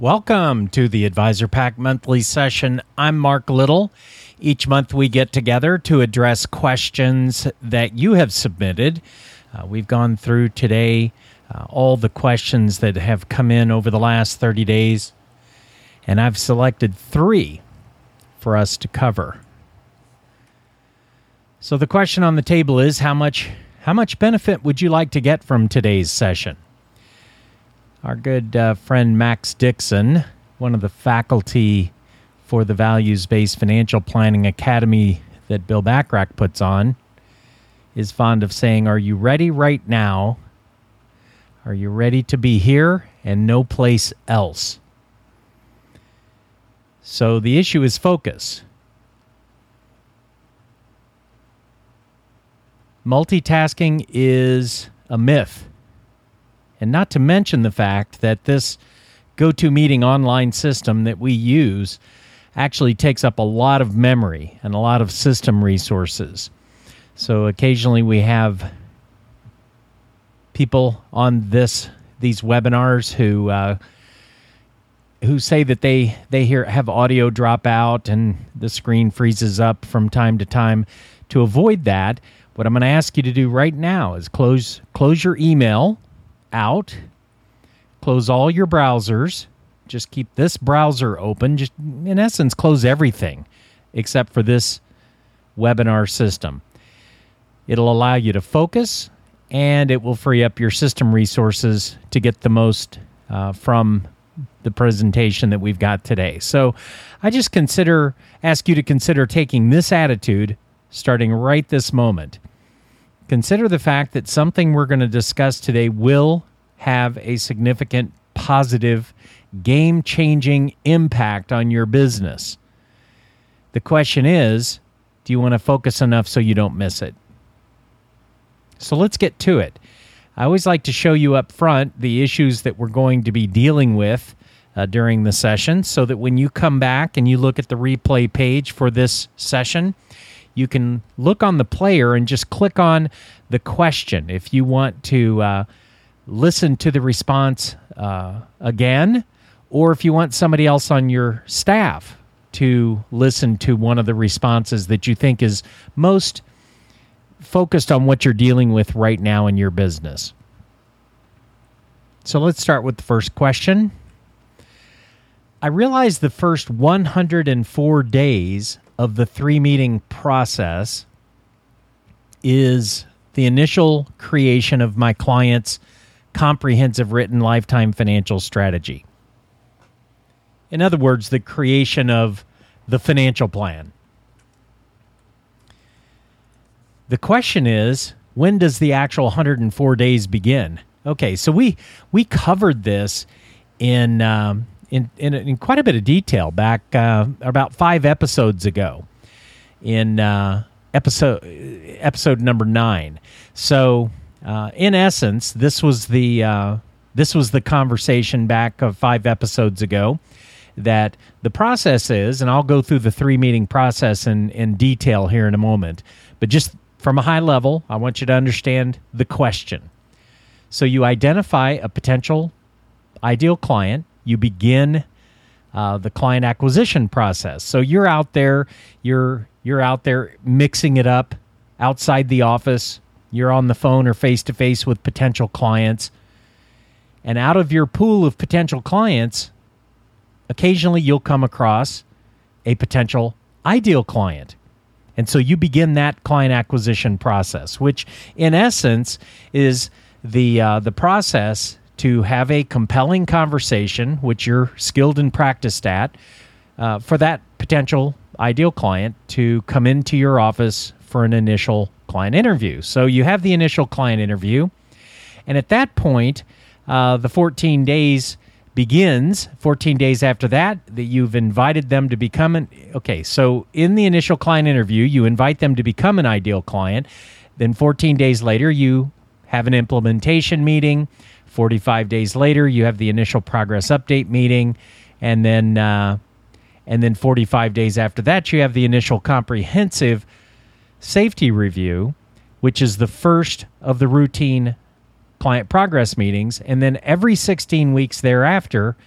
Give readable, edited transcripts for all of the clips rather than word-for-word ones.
Welcome to the Advisor Pack Monthly Session. I'm Mark Little. Each month we get together to address questions that you have submitted. We've gone through today all the questions that have come in over the last 30 days, and I've selected 3 for us to cover. So the question on the table is, how much benefit would you like to get from today's session? Our good friend Max Dixon, one of the faculty for the Values-Based Financial Planning Academy that Bill Bachrach puts on, is fond of saying, are you ready right now? Are you ready to be here and no place else? So the issue is focus. Multitasking is a myth. And not to mention the fact that this GoToMeeting online system that we use actually takes up a lot of memory and a lot of system resources. So occasionally we have people on these webinars who say that they have audio drop out and the screen freezes up from time to time. To avoid that, what I'm going to ask you to do right now is close your email out, close all your browsers, just keep this browser open, just in essence close everything except for this webinar system. It'll allow you to focus, and it will free up your system resources to get the most from the presentation that we've got today. So I just ask you to consider taking this attitude starting right this moment. Consider the fact that something we're going to discuss today will have a significant positive, game-changing impact on your business. The question is, do you want to focus enough so you don't miss it? So let's get to it. I always like to show you up front the issues that we're going to be dealing with during the session, so that when you come back and you look at the replay page for this session, you can look on the player and just click on the question if you want to listen to the response again, or if you want somebody else on your staff to listen to one of the responses that you think is most focused on what you're dealing with right now in your business. So let's start with the first question. I realize the first 104 days of the 3-meeting process is the initial creation of my client's comprehensive written lifetime financial strategy. In other words, the creation of the financial plan. The question is, when does the actual 104 days begin? Okay, so we covered this in quite a bit of detail back about 5 episodes ago in episode number 9. So in essence, this was the conversation back of 5 episodes ago, that the process is, and I'll go through the 3-meeting process in detail here in a moment, but just from a high level, I want you to understand the question. So you identify a potential ideal client. You begin the client acquisition process. So you're out there, you're out there mixing it up outside the office. You're on the phone or face-to-face with potential clients. And out of your pool of potential clients, occasionally you'll come across a potential ideal client. And so you begin that client acquisition process, which in essence is the process to have a compelling conversation, which you're skilled and practiced at, for that potential ideal client to come into your office for an initial client interview. So you have the initial client interview, and at that point, the 14 days begins. 14 days after that you've invited them to become so in the initial client interview, you invite them to become an ideal client. Then 14 days later, you have an implementation meeting. 45 days later, you have the initial progress update meeting, and then 45 days after that, you have the initial comprehensive safety review, which is the first of the routine client progress meetings, and then every 16 weeks thereafter,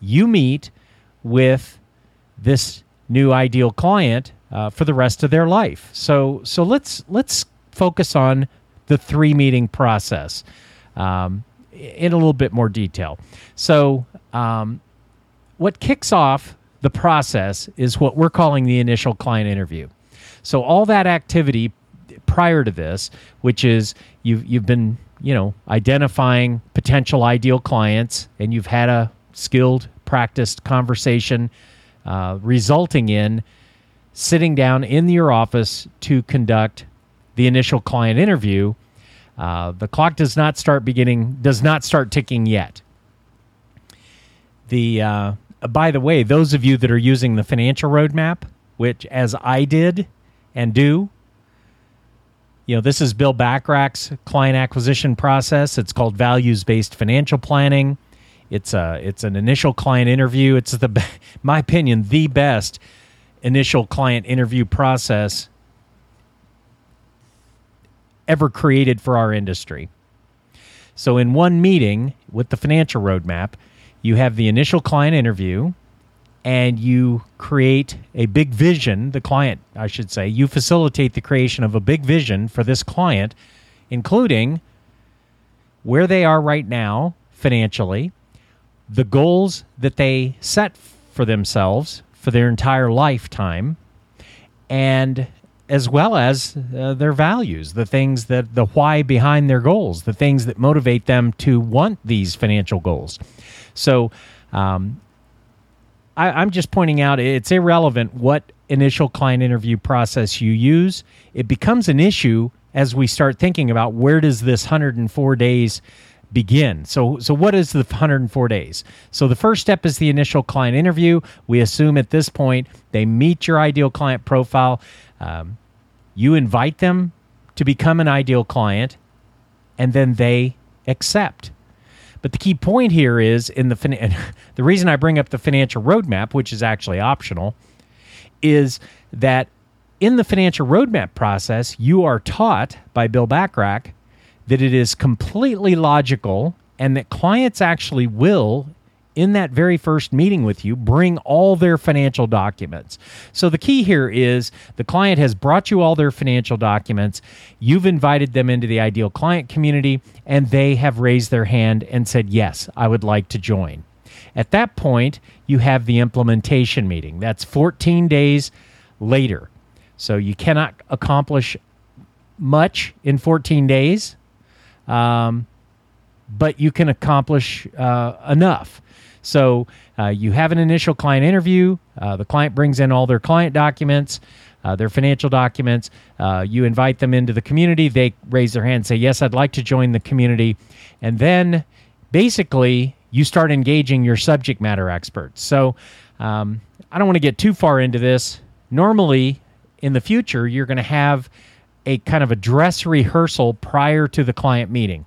you meet with this new ideal client for the rest of their life. So let's focus on the 3-meeting process in a little bit more detail. So what kicks off the process is what we're calling the initial client interview. So all that activity prior to this, which is you've been identifying potential ideal clients, and you've had a skilled, practiced conversation resulting in sitting down in your office to conduct the initial client interview. The clock does not start ticking yet. By the way, those of you that are using the financial roadmap, which as I did and do, this is Bill Bachrach's client acquisition process. It's called values-based financial planning. It's an initial client interview. It's my opinion, the best initial client interview process ever created for our industry. So in one meeting with the financial roadmap, you have the initial client interview, and you create a big vision, the client, I should say. You facilitate the creation of a big vision for this client, including where they are right now financially, the goals that they set for themselves for their entire lifetime, and as well as their values, the why behind their goals, the things that motivate them to want these financial goals. So I'm just pointing out it's irrelevant what initial client interview process you use. It becomes an issue as we start thinking about where does this 104 days begin. So what is the 104 days? So the first step is the initial client interview. We assume at this point they meet your ideal client profile. You invite them to become an ideal client, and then they accept. But the key point here is the reason I bring up the financial roadmap, which is actually optional, is that in the financial roadmap process, you are taught by Bill Bachrach that it is completely logical and that clients actually will, in that very first meeting with you, bring all their financial documents. So the key here is the client has brought you all their financial documents, you've invited them into the ideal client community, and they have raised their hand and said, yes, I would like to join. At that point, you have the implementation meeting. That's 14 days later. So you cannot accomplish much in 14 days, but you can accomplish enough. So you have an initial client interview. The client brings in all their client documents, their financial documents. You invite them into the community. They raise their hand and say, yes, I'd like to join the community. And then basically you start engaging your subject matter experts. So I don't want to get too far into this. Normally, in the future, you're going to have a kind of a dress rehearsal prior to the client meeting.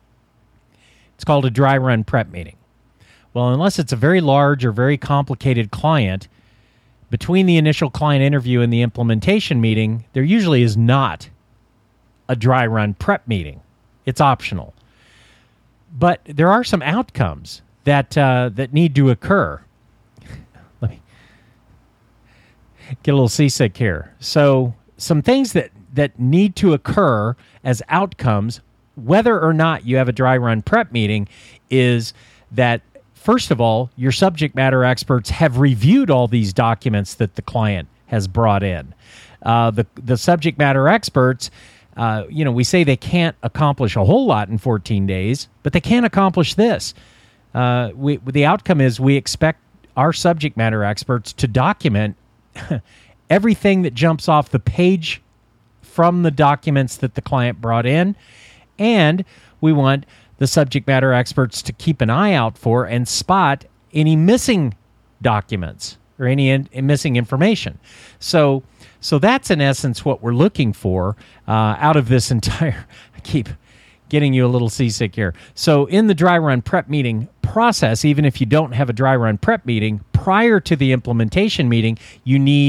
It's called a dry run prep meeting. Well, unless it's a very large or very complicated client, between the initial client interview and the implementation meeting, there usually is not a dry run prep meeting. It's optional. But there are some outcomes that need to occur. Let me get a little seasick here. So some things that need to occur as outcomes, whether or not you have a dry run prep meeting, is that first of all, your subject matter experts have reviewed all these documents that the client has brought in. The subject matter experts, we say they can't accomplish a whole lot in 14 days, but they can accomplish this. The outcome is we expect our subject matter experts to document everything that jumps off the page from the documents that the client brought in, and we want the subject matter experts to keep an eye out for and spot any missing documents or any missing information. So that's in essence what we're looking for out of this entire. I keep getting you a little seasick here. So in the dry run prep meeting process, even if you don't have a dry run prep meeting, prior to the implementation meeting, you need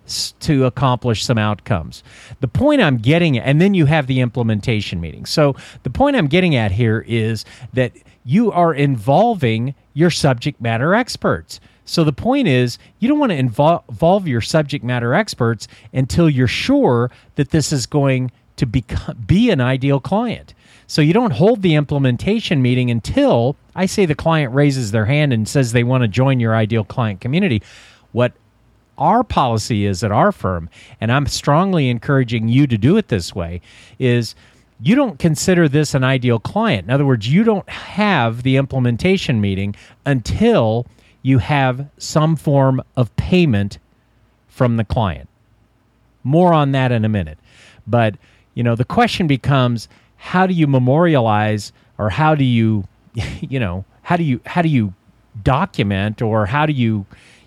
to accomplish some outcomes. The point I'm getting at, and then you have the implementation meeting. So the point I'm getting at here is that you are involving your subject matter experts. So the point is, you don't want to involve your subject matter experts until you're sure that this is going to be an ideal client. So you don't hold the implementation meeting until, I say, the client raises their hand and says they want to join your ideal client community. What our policy is at our firm, and I'm strongly encouraging you to do it this way, is you don't consider this an ideal client. In other words, you don't have the implementation meeting until you have some form of payment from the client. More on that in a minute. But, the question becomes, how do you memorialize, or how do you, how do you document, or how do you,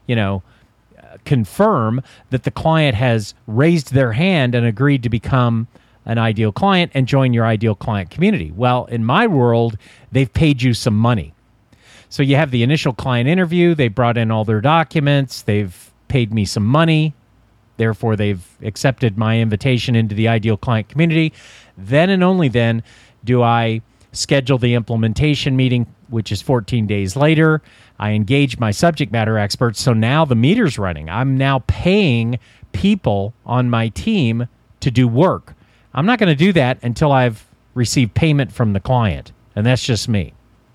confirm that the client has raised their hand and agreed to become an ideal client and join your ideal client community? Well, in my world, they've paid you some money. So you have the initial client interview, they brought in all their documents, they've paid me some money, therefore they've accepted my invitation into the ideal client community. Then and only then do I schedule the implementation meeting, which is 14 days later. I engage my subject matter experts, so now the meter's running. I'm now paying people on my team to do work. I'm not going to do that until I've received payment from the client, and that's just me.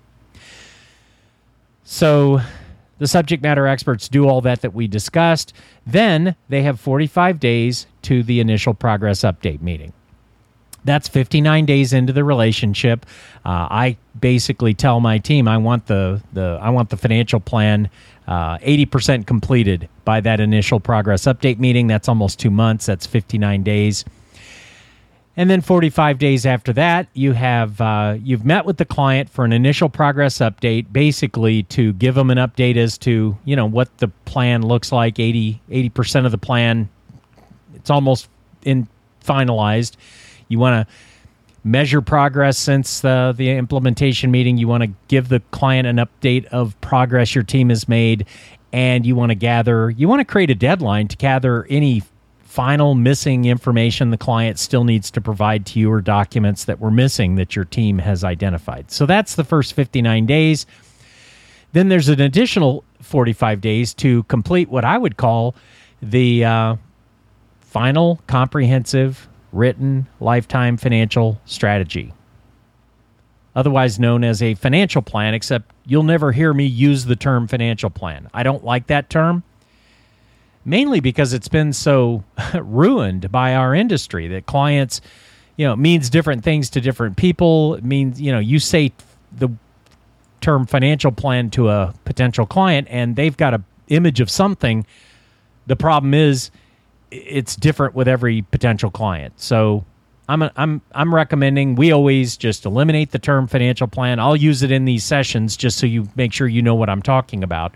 So the subject matter experts do all that we discussed. Then they have 45 days to the initial progress update meeting. That's 59 days into the relationship. I basically tell my team I want the financial plan 80% completed by that initial progress update meeting. That's almost 2 months. That's 59 days. And then 45 days after that, you have you've met with the client for an initial progress update, basically to give them an update as to what the plan looks like. 80% of the plan, it's almost finalized. You want to measure progress since the implementation meeting. You want to give the client an update of progress your team has made, and you want to create a deadline to gather any final missing information the client still needs to provide to you, or documents that were missing that your team has identified. So that's the first 59 days. Then there's an additional 45 days to complete what I would call the final comprehensive written lifetime financial strategy, otherwise known as a financial plan, except you'll never hear me use the term financial plan. I don't like that term, mainly because it's been so ruined by our industry that clients, it means different things to different people. It means, you say the term financial plan to a potential client and they've got an image of something. The problem is it's different with every potential client. So I'm recommending we always just eliminate the term financial plan. I'll use it in these sessions just so you make sure you know what I'm talking about.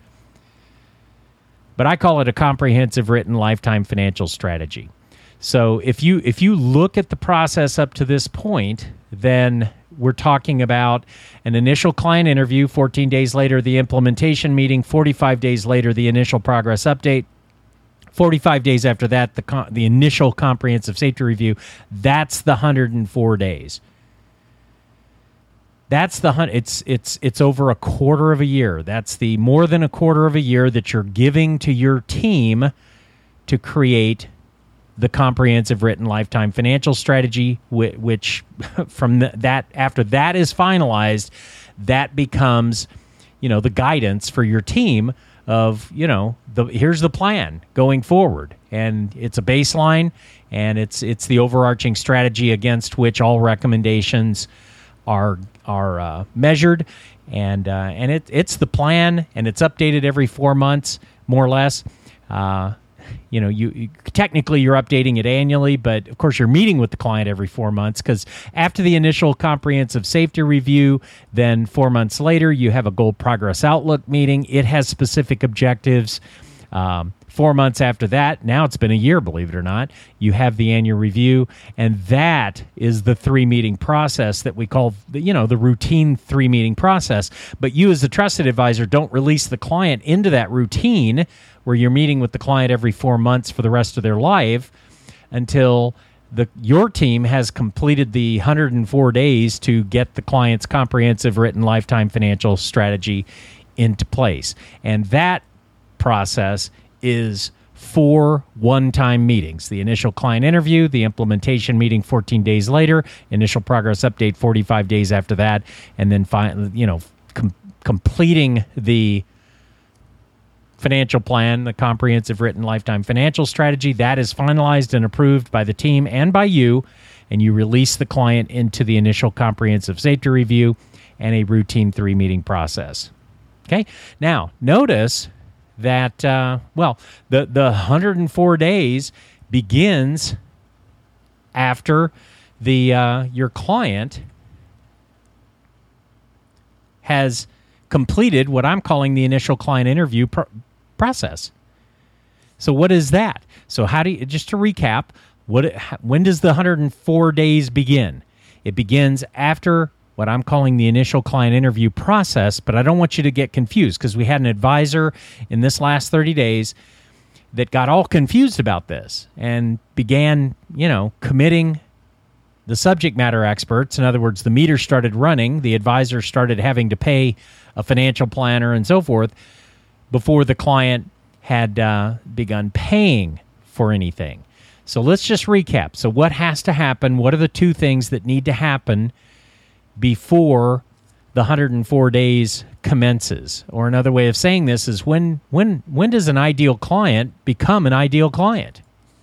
But I call it a comprehensive written lifetime financial strategy. So if you look at the process up to this point, then we're talking about an initial client interview, 14 days later the implementation meeting, 45 days later the initial progress update, 45 days after that the initial comprehensive safety review. That's the 104 days. That's it's over a quarter of a year. That's the more than a quarter of a year that you're giving to your team to create the comprehensive written lifetime financial strategy, which from that after that is finalized, that becomes the guidance for your team of here's the plan going forward, and it's a baseline, and it's the overarching strategy against which all recommendations are measured, and it's the plan, and it's updated every 4 months, more or less. You technically you're updating it annually, but of course you're meeting with the client every 4 months, because after the initial comprehensive safety review, then 4 months later you have a goal progress outlook meeting. It has specific objectives. 4 months after that, now it's been a year, believe it or not, you have the annual review, and that is the 3-meeting process that we call the routine 3-meeting process. But you as the trusted advisor don't release the client into that routine where you're meeting with the client every 4 months for the rest of their life until your team has completed the 104 days to get the client's comprehensive written lifetime financial strategy into place. And that process is 4 one-time meetings: the initial client interview, the implementation meeting 14 days later, initial progress update 45 days after that, and then completing the financial plan, the comprehensive written lifetime financial strategy. That is finalized and approved by the team and by you, and you release the client into the initial comprehensive safety review and a routine 3-meeting process. Okay? Now, notice that, the 104 days begins after your client has completed what I'm calling the initial client interview process. So what is that? So just to recap, when does the 104 days begin? It begins after what I'm calling the initial client interview process, but I don't want you to get confused, because we had an advisor in this last 30 days that got all confused about this and began, committing the subject matter experts. In other words, the meter started running, the advisor started having to pay a financial planner and so forth before the client had begun paying for anything. So let's just recap. So what has to happen? What are the 2 things that need to happen before the 104 days commences? Or another way of saying this is, when does an ideal client become an ideal client?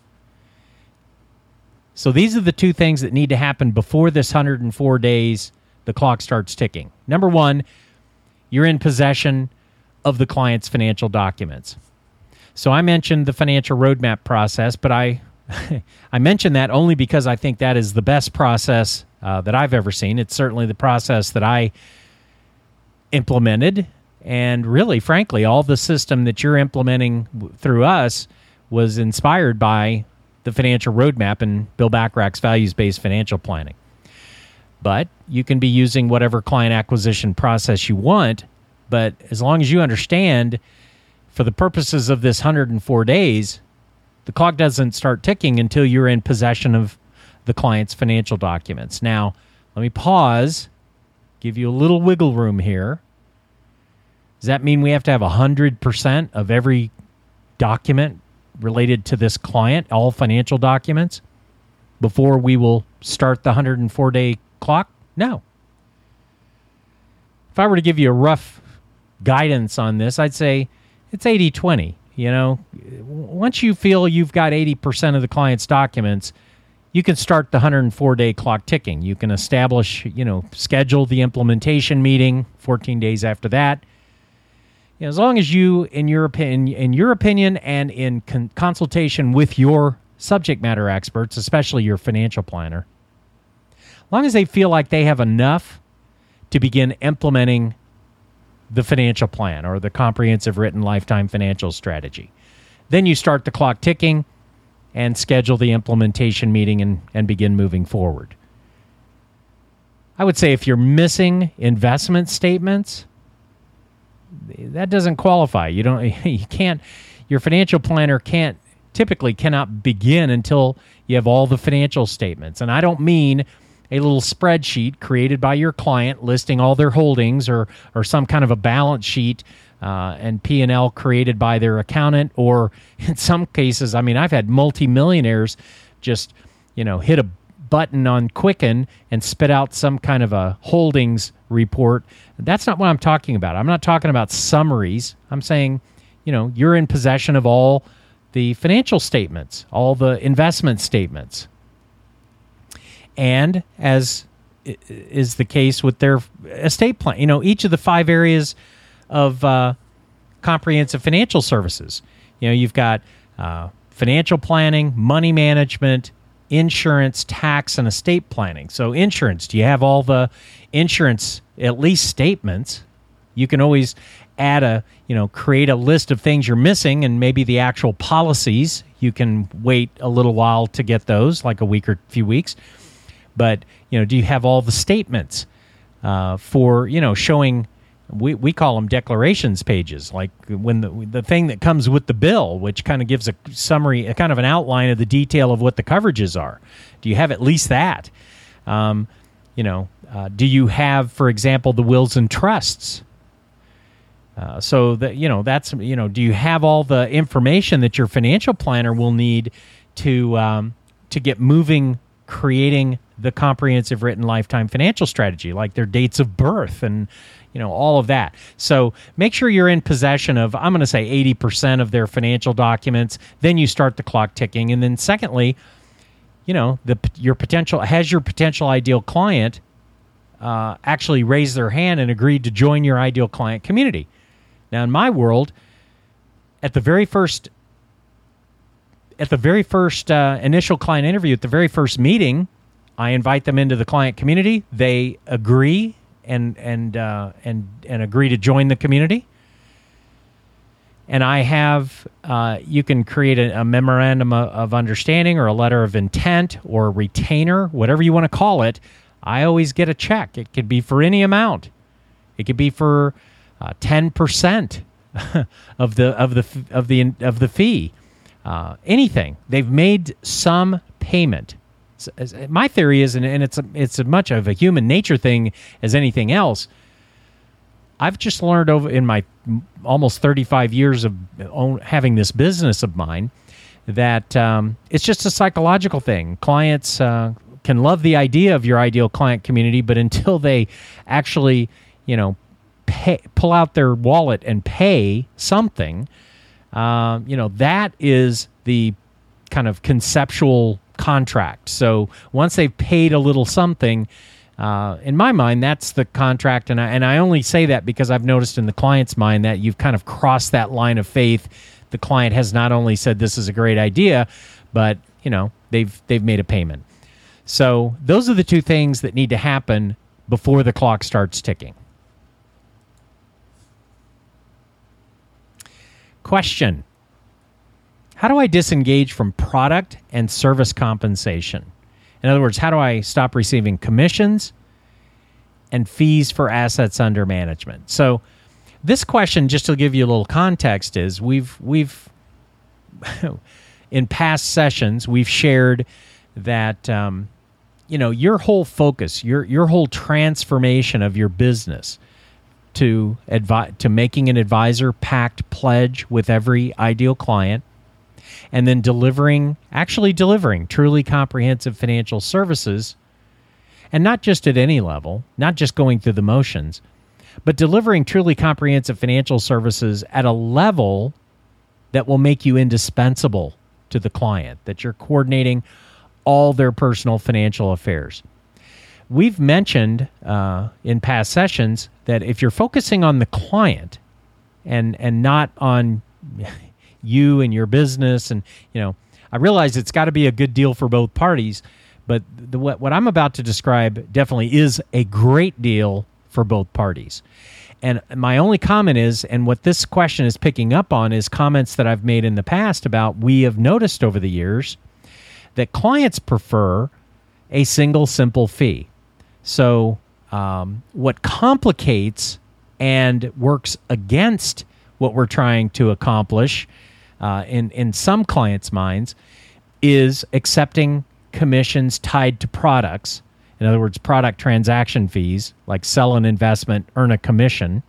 So these are the 2 things that need to happen before this 104 days, the clock starts ticking. Number 1, you're in possession of the client's financial documents. So I mentioned the financial roadmap process, but I mention that only because I think that is the best process that I've ever seen. It's certainly the process that I implemented. And really, frankly, all the system that you're implementing through us was inspired by the financial roadmap and Bill Bacharach's values-based financial planning. But you can be using whatever client acquisition process you want. But as long as you understand, for the purposes of this 104 days, the clock doesn't start ticking until you're in possession of the client's financial documents. Now, let me pause, give you a little wiggle room here. Does that mean we have to have 100% of every document related to this client, all financial documents, before we will start the 104-day clock? No. If I were to give you a rough guidance on this, I'd say it's 80-20. Once you feel you've got 80% of the client's documents, you can start the 104-day clock ticking. You can establish, schedule the implementation meeting 14 days after that. As long as you, in your opinion, and in consultation with your subject matter experts, especially your financial planner, as long as they feel like they have enough to begin implementing the financial plan or the comprehensive written lifetime financial strategy, then you start the clock ticking and schedule the implementation meeting and begin moving forward. I would say if you're missing investment statements, that doesn't qualify. You can't, your financial planner typically cannot begin until you have all the financial statements. And I don't mean a little spreadsheet created by your client listing all their holdings or some kind of a balance sheet and P&L created by their accountant, or in some cases, I've had multimillionaires just, hit a button on Quicken and spit out some kind of a holdings report. That's not what I'm talking about. I'm not talking about summaries. I'm saying, you're in possession of all the financial statements, all the investment statements. And as is the case with their estate plan, each of the 5 areas of comprehensive financial services. You've got financial planning, money management, insurance, tax, and estate planning. So insurance, do you have all the insurance, at least statements? You can always create a list of things you're missing, and maybe the actual policies, you can wait a little while to get those, like a week or few weeks. But, do you have all the statements for, showing, we call them declarations pages, like when the thing that comes with the bill, which kind of gives a summary, a kind of an outline of the detail of what the coverages are. Do you have at least that? Do you have, for example, the wills and trusts? So that, do you have all the information that your financial planner will need to get moving, creating the comprehensive written lifetime financial strategy, like their dates of birth and, all of that. So make sure you're in possession of, I'm going to say 80% of their financial documents. Then you start the clock ticking. And then secondly, your potential ideal client actually raised their hand and agreed to join your ideal client community. Now, in my world, at the very first initial client interview, at the very first meeting, I invite them into the client community. They agree and agree to join the community. And I have, you can create a memorandum of understanding or a letter of intent or a retainer, whatever you want to call it. I always get a check. It could be for any amount. It could be for 10% of the fee. Anything. They've made some payment. My theory is, and it's as much of a human nature thing as anything else. I've just learned in my almost 35 years of having this business of mine that it's just a psychological thing. Clients can love the idea of your ideal client community, but until they actually, pull out their wallet and pay something, that is the kind of conceptual contract. So once they've paid a little something, in my mind, that's the contract. And I only say that because I've noticed in the client's mind that you've kind of crossed that line of faith. The client has not only said this is a great idea, but they've made a payment. So those are the two things that need to happen before the clock starts ticking. Question: how do I disengage from product and service compensation? In other words, how do I stop receiving commissions and fees for assets under management? So this question, just to give you a little context, is we've in past sessions, we've shared that your whole focus, your whole transformation of your business to making an advisor-packed pledge with every ideal client, and then delivering truly comprehensive financial services, and not just at any level, not just going through the motions, but delivering truly comprehensive financial services at a level that will make you indispensable to the client, that you're coordinating all their personal financial affairs. We've mentioned in past sessions that if you're focusing on the client and not on you and your business, and I realize it's got to be a good deal for both parties, but what I'm about to describe definitely is a great deal for both parties. And my only comment is, and what this question is picking up on, is comments that I've made in the past about, we have noticed over the years that clients prefer a single simple fee. So what complicates and works against what we're trying to accomplish in some clients' minds is accepting commissions tied to products. In other words, product transaction fees, like sell an investment, earn a commission.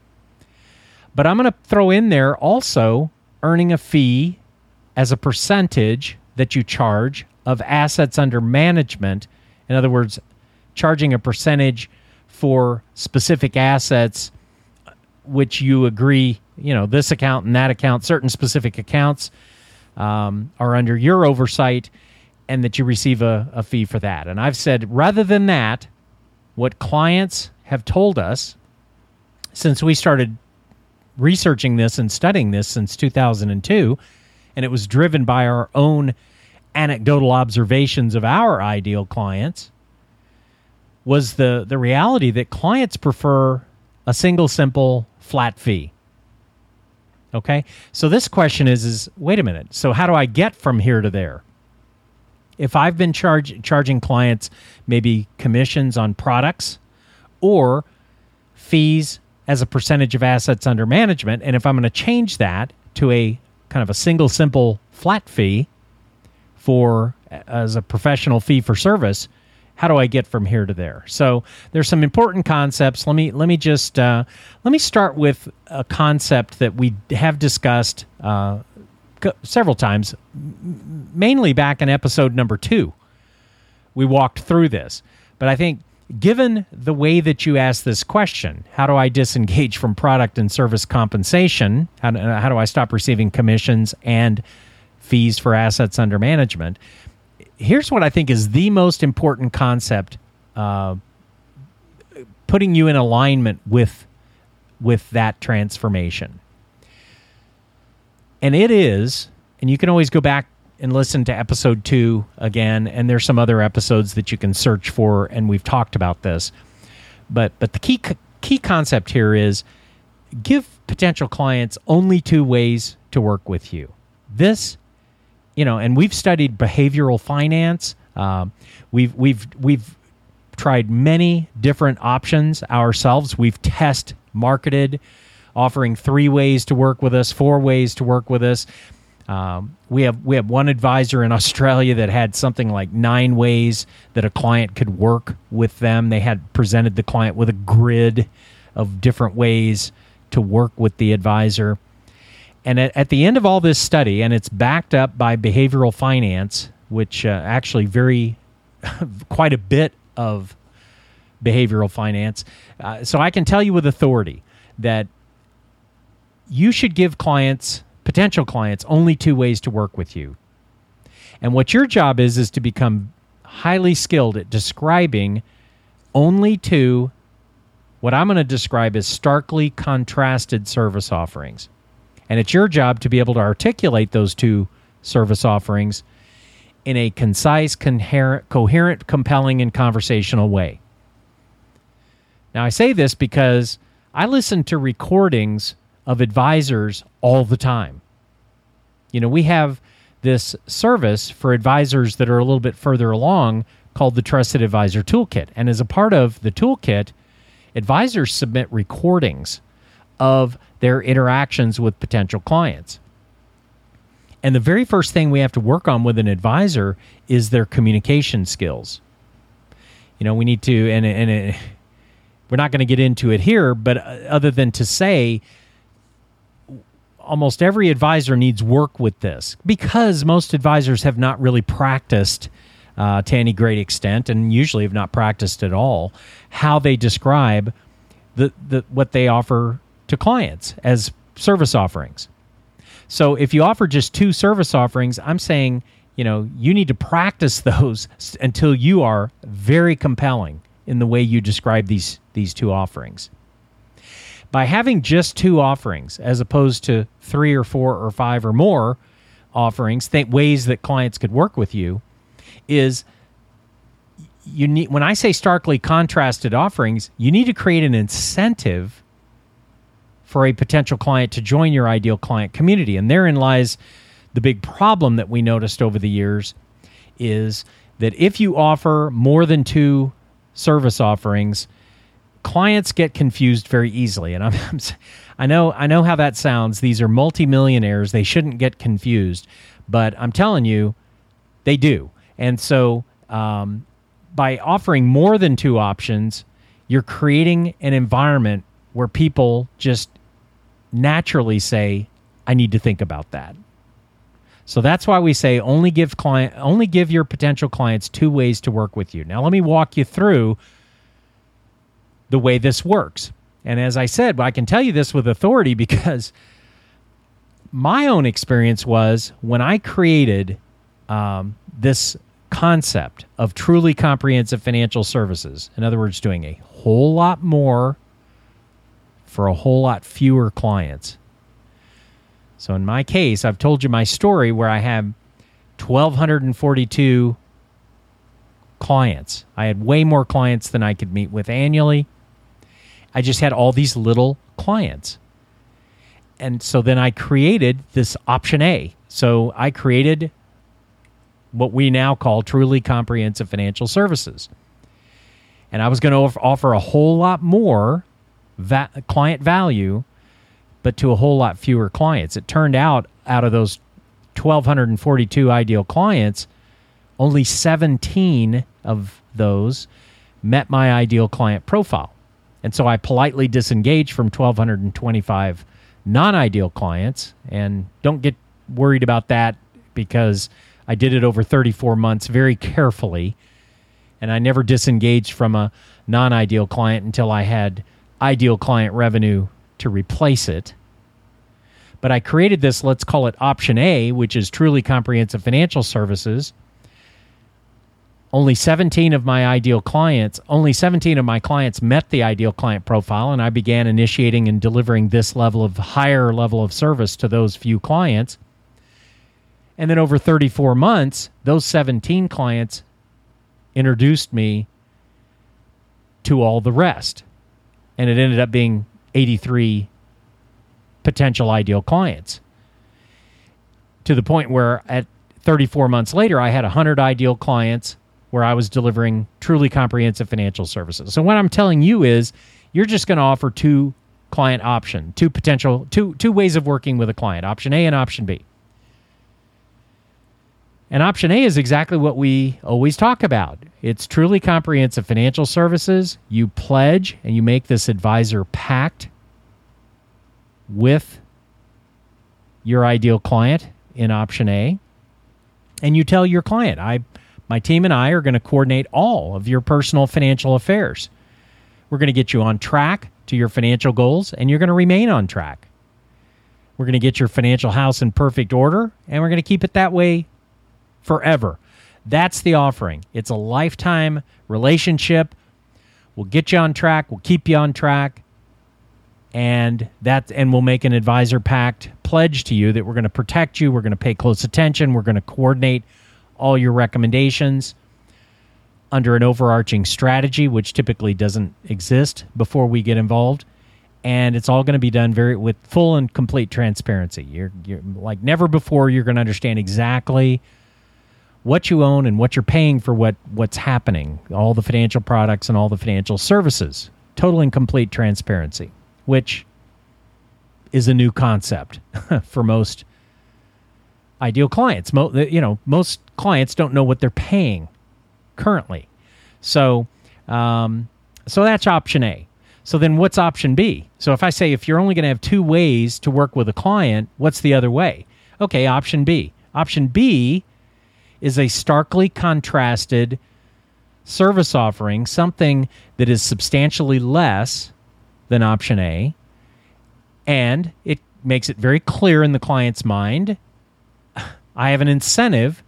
But I'm going to throw in there also earning a fee as a percentage that you charge of assets under management. In other words, charging a percentage for specific assets which you agree, this account and that account, certain specific accounts are under your oversight, and that you receive a fee for that. And I've said, rather than that, what clients have told us since we started researching this and studying this since 2002, and it was driven by our own anecdotal observations of our ideal clients, was the reality that clients prefer a single, simple, flat fee. Okay? So this question is wait a minute. So how do I get from here to there? If I've been charging clients maybe commissions on products or fees as a percentage of assets under management, and if I'm going to change that to a kind of a single, simple, flat fee as a professional fee for service, how do I get from here to there? So there's some important concepts. Let me start with a concept that we have discussed several times, mainly back in episode number 2. We walked through this, but I think given the way that you asked this question, how do I disengage from product and service compensation? How do I stop receiving commissions and fees for assets under management? Here's what I think is the most important concept, putting you in alignment with that transformation. And it is, and you can always go back and listen to episode 2 again, and there's some other episodes that you can search for, and we've talked about this. But the key concept here is give potential clients only 2 ways to work with you. This, and we've studied behavioral finance. We've tried many different options ourselves. We've marketed, offering 3 ways to work with us, 4 ways to work with us. We have one advisor in Australia that had something like 9 ways that a client could work with them. They had presented the client with a grid of different ways to work with the advisor. And at the end of all this study, and it's backed up by behavioral finance, which actually quite a bit of behavioral finance. So I can tell you with authority that you should give potential clients, only 2 ways to work with you. And what your job is to become highly skilled at describing only 2, what I'm going to describe as starkly contrasted service offerings. And it's your job to be able to articulate those 2 service offerings in a concise, coherent, compelling, and conversational way. Now, I say this because I listen to recordings of advisors all the time. We have this service for advisors that are a little bit further along called the Trusted Advisor Toolkit. And as a part of the toolkit, advisors submit recordings of their interactions with potential clients. And the very first thing we have to work on with an advisor is their communication skills. We need to, and we're not going to get into it here, but other than to say, almost every advisor needs work with this because most advisors have not really practiced to any great extent, and usually have not practiced at all, how they describe what they offer to clients as service offerings. So if you offer just 2 service offerings, I'm saying, you need to practice those until you are very compelling in the way you describe these 2 offerings. By having just 2 offerings as opposed to 3 or 4 or 5 or more offerings, ways that clients could work with you, is when I say starkly contrasted offerings, you need to create an incentive for a potential client to join your ideal client community. And therein lies the big problem that we noticed over the years, is that if you offer more than 2 service offerings, clients get confused very easily. And I know how that sounds. These are multimillionaires. They shouldn't get confused. But I'm telling you, they do. And so by offering more than 2 options, you're creating an environment where people just naturally say, I need to think about that. So that's why we say only give your potential clients 2 ways to work with you. Now let me walk you through the way this works. And as I said, I can tell you this with authority because my own experience was when I created this concept of truly comprehensive financial services, in other words, doing a whole lot more for a whole lot fewer clients. So in my case, I've told you my story where I have 1,242 clients. I had way more clients than I could meet with annually. I just had all these little clients. And so then I created this option A. So I created what we now call Truly Comprehensive Financial Services. And I was going to offer a whole lot more client value, but to a whole lot fewer clients. It turned out of those 1,242 ideal clients, only 17 of those met my ideal client profile. And so I politely disengaged from 1,225 non-ideal clients. And don't get worried about that, because I did it over 34 months very carefully. And I never disengaged from a non-ideal client until I had ideal client revenue to replace it. But I created this, let's call it option A, which is Truly Comprehensive Financial Services. Only 17 of my clients met the ideal client profile, and I began initiating and delivering this higher level of service to those few clients. And then over 34 months, those 17 clients introduced me to all the rest. And it ended up being 83 potential ideal clients, to the point where at 34 months later, I had 100 ideal clients where I was delivering Truly Comprehensive Financial Services. So what I'm telling you is, you're just going to offer two ways of working with a client, option A and option B. And option A is exactly what we always talk about. It's Truly Comprehensive Financial Services. You pledge and you make this advisor pact with your ideal client in option A. And you tell your client, my team and I are going to coordinate all of your personal financial affairs. We're going to get you on track to your financial goals, and you're going to remain on track. We're going to get your financial house in perfect order, and we're going to keep it that way forever. That's the offering. It's a lifetime relationship. We'll get you on track. We'll keep you on track. And we'll make an advisor pact pledge to you that we're going to protect you. We're going to pay close attention. We're going to coordinate all your recommendations under an overarching strategy, which typically doesn't exist before we get involved. And it's all going to be done with full and complete transparency. You're like never before. You're going to understand exactly what you own and what you're paying for what's happening, all the financial products and all the financial services. Total and complete transparency, which is a new concept for most ideal clients. Most clients don't know what they're paying currently. So that's option A. So then what's option B? So if I say, if you're only going to have two ways to work with a client, what's the other way? Okay, option B. Option B is a starkly contrasted service offering, something that is substantially less than option A, and it makes it very clear in the client's mind, I have an incentive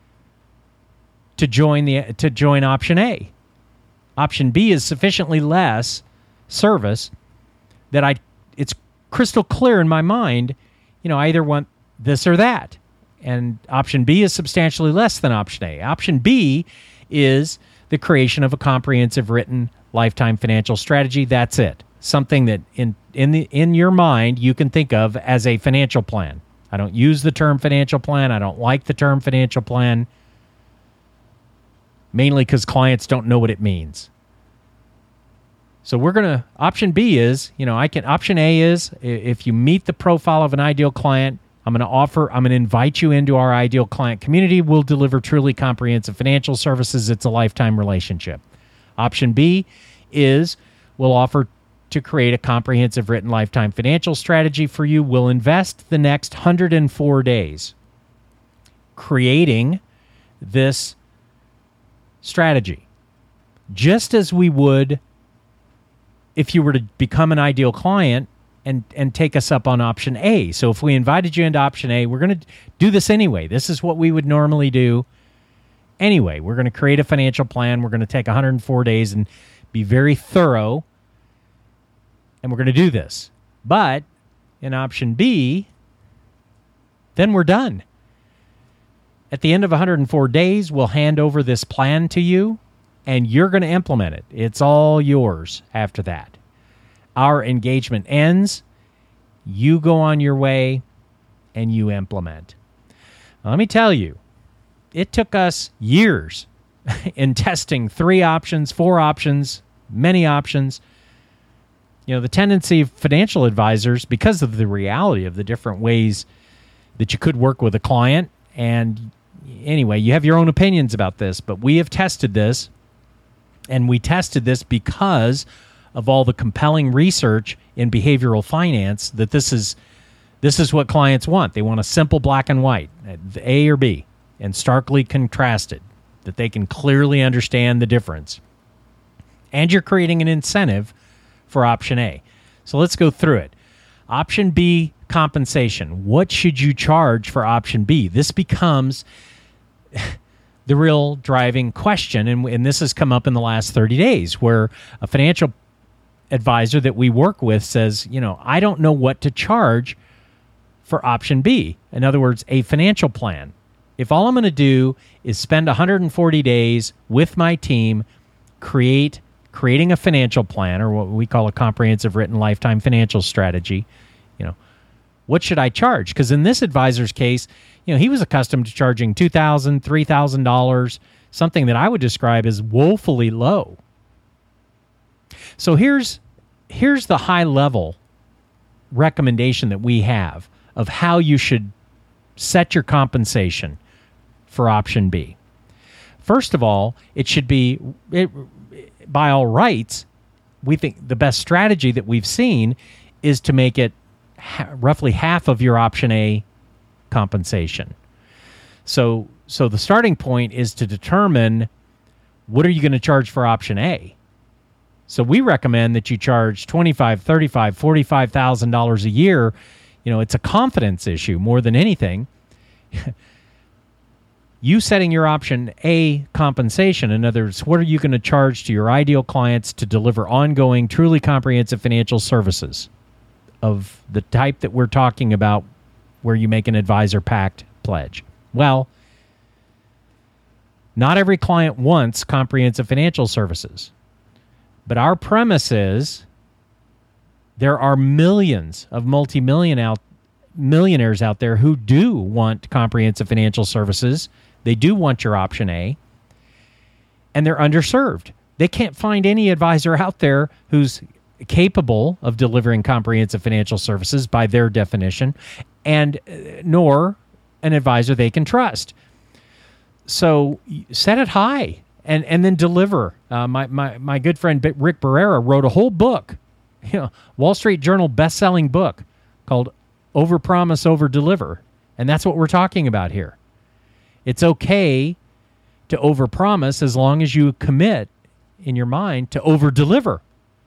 to join option A. Option B is sufficiently less service that it's crystal clear in my mind, I either want this or that. And option B is substantially less than option A. Option B is the creation of a comprehensive written lifetime financial strategy. That's it. Something that in your mind you can think of as a financial plan. I don't use the term financial plan. I don't like the term financial plan, mainly because clients don't know what it means. So option B is, option A is, if you meet the profile of an ideal client, I'm going to invite you into our ideal client community. We'll deliver Truly Comprehensive Financial Services. It's a lifetime relationship. Option B is, we'll offer to create a comprehensive written lifetime financial strategy for you. We'll invest the next 104 days creating this strategy, just as we would if you were to become an ideal client and take us up on option A. So if we invited you into option A, we're going to do this anyway. This is what we would normally do anyway. We're going to create a financial plan. We're going to take 104 days and be very thorough, and we're going to do this. But in option B, then we're done. At the end of 104 days, we'll hand over this plan to you, and you're going to implement it. It's all yours after that. Our engagement ends. You go on your way and you implement. Now, let me tell you, it took us years in testing 3 options, 4 options, many options. The tendency of financial advisors, because of the reality of the different ways that you could work with a client, and anyway, you have your own opinions about this, but we have tested this, and we tested this because of all the compelling research in behavioral finance that this is what clients want. They want a simple black and white, A or B, and starkly contrasted, that they can clearly understand the difference. And you're creating an incentive for option A. So let's go through it. Option B, compensation. What should you charge for option B? This becomes the real driving question, and this has come up in the last 30 days, where a financial advisor that we work with says, I don't know what to charge for option B. In other words, a financial plan. If all I'm going to do is spend 140 days with my team creating a financial plan, or what we call a comprehensive written lifetime financial strategy, what should I charge? Because in this advisor's case, he was accustomed to charging $2,000, $3,000, something that I would describe as woefully low. So here's the high level recommendation that we have of how you should set your compensation for option B. First of all, it should be, by all rights, we think the best strategy that we've seen is to make it roughly half of your option A compensation. So the starting point is to determine, what are you going to charge for option A? So we recommend that you charge $25,000, $35,000, $45,000 a year. It's a confidence issue more than anything. You setting your option A compensation, in other words, what are you going to charge to your ideal clients to deliver ongoing, truly comprehensive financial services of the type that we're talking about, where you make an advisor-packed pledge? Well, not every client wants comprehensive financial services. But our premise is there are millions of millionaires out there who do want comprehensive financial services. They do want your option A, and they're underserved. They can't find any advisor out there who's capable of delivering comprehensive financial services by their definition, and nor an advisor they can trust. So set it high. And then deliver. My good friend Rick Barrera wrote a whole book, Wall Street Journal best-selling book called Overpromise, Overdeliver. And that's what we're talking about here. It's okay to overpromise as long as you commit in your mind to overdeliver.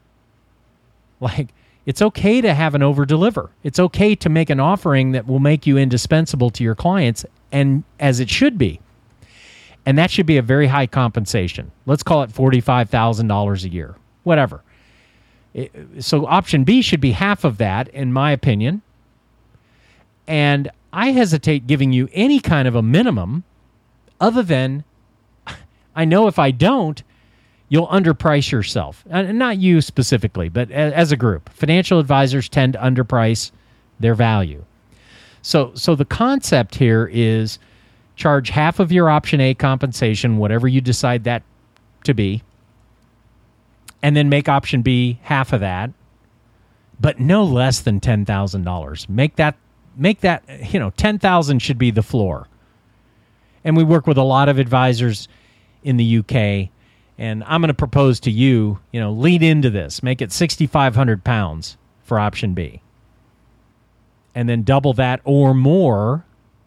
It's okay to have an overdeliver. It's okay to make an offering that will make you indispensable to your clients, and as it should be. And that should be a very high compensation. Let's call it $45,000 a year, whatever. So option B should be half of that, in my opinion. And I hesitate giving you any kind of a minimum other than, I know if I don't, you'll underprice yourself. And not you specifically, but as a group. Financial advisors tend to underprice their value. So the concept here is, charge half of your option A compensation, whatever you decide that to be, and then make option B half of that, but no less than $10,000. Make that $10,000 should be the floor. And we work with a lot of advisors in the UK, and I'm going to propose to you, lead into this, make it 6,500 pounds for option B, and then double that or more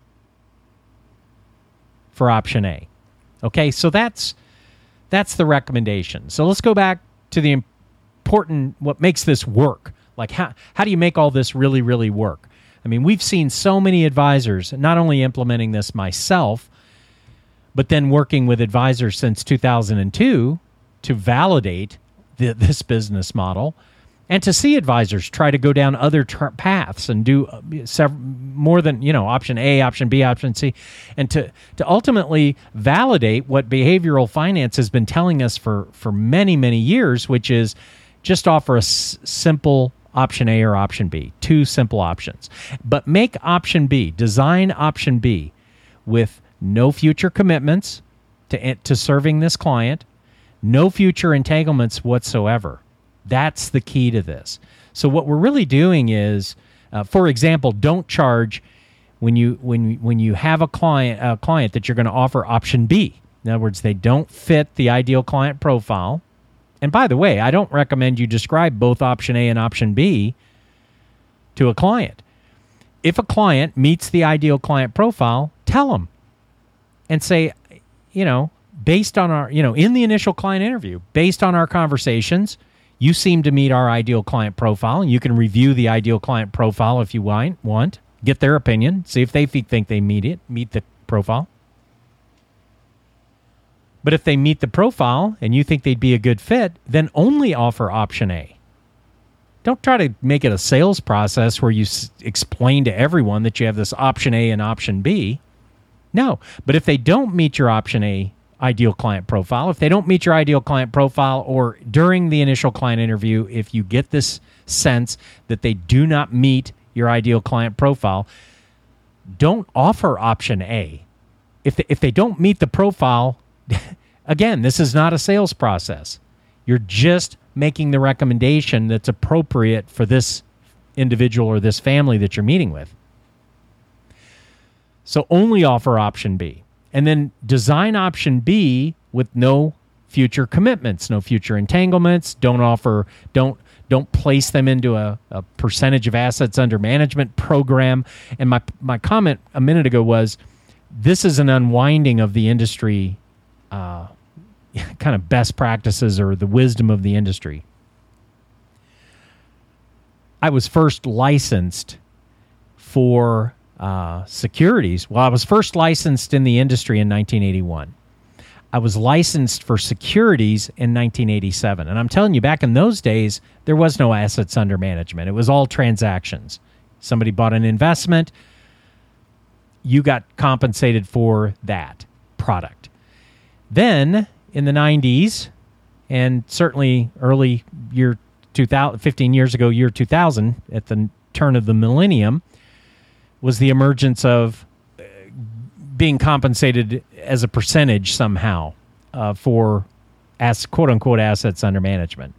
for option A. Okay, so that's the recommendation. So let's go back to the important, what makes this work. How do you make all this really, really work? I mean, we've seen so many advisors, not only implementing this myself, but then working with advisors since 2002 to validate this business model, and to see advisors try to go down other paths and do more than, option A, option B, option C, and to ultimately validate what behavioral finance has been telling us for many, many years, which is just offer a simple option A or option B. Two simple options. But make option B, design option B with no future commitments to serving this client, no future entanglements whatsoever. That's the key to this. So what we're really doing is, for example, don't charge when you have a client that you're going to offer option B. In other words, they don't fit the ideal client profile. And by the way, I don't recommend you describe both option A and option B to a client. If a client meets the ideal client profile, tell them and say, based on our, in the initial client interview, based on our conversations, you seem to meet our ideal client profile, and you can review the ideal client profile if you want, get their opinion, see if they think they meet the profile. But if they meet the profile and you think they'd be a good fit, then only offer option A. Don't try to make it a sales process where you explain to everyone that you have this option A and option B. No, but if they don't meet your option A ideal client profile, if they don't meet your ideal client profile, or during the initial client interview, if you get this sense that they do not meet your ideal client profile, don't offer option A. If they don't meet the profile, again, this is not a sales process. You're just making the recommendation that's appropriate for this individual or this family that you're meeting with. So only offer option B. And then design option B with no future commitments, no future entanglements. Don't place them into a percentage of assets under management program. And my comment a minute ago was, this is an unwinding of the industry kind of best practices or the wisdom of the industry. I was first licensed for securities. Well, I was first licensed in the industry in 1981. I was licensed for securities in 1987. And I'm telling you, back in those days, there was no assets under management. It was all transactions. Somebody bought an investment, you got compensated for that product. Then in the 90s, and certainly early year 2000, 15 years ago, year 2000, at the turn of the millennium, was the emergence of being compensated as a percentage somehow for quote-unquote assets under management.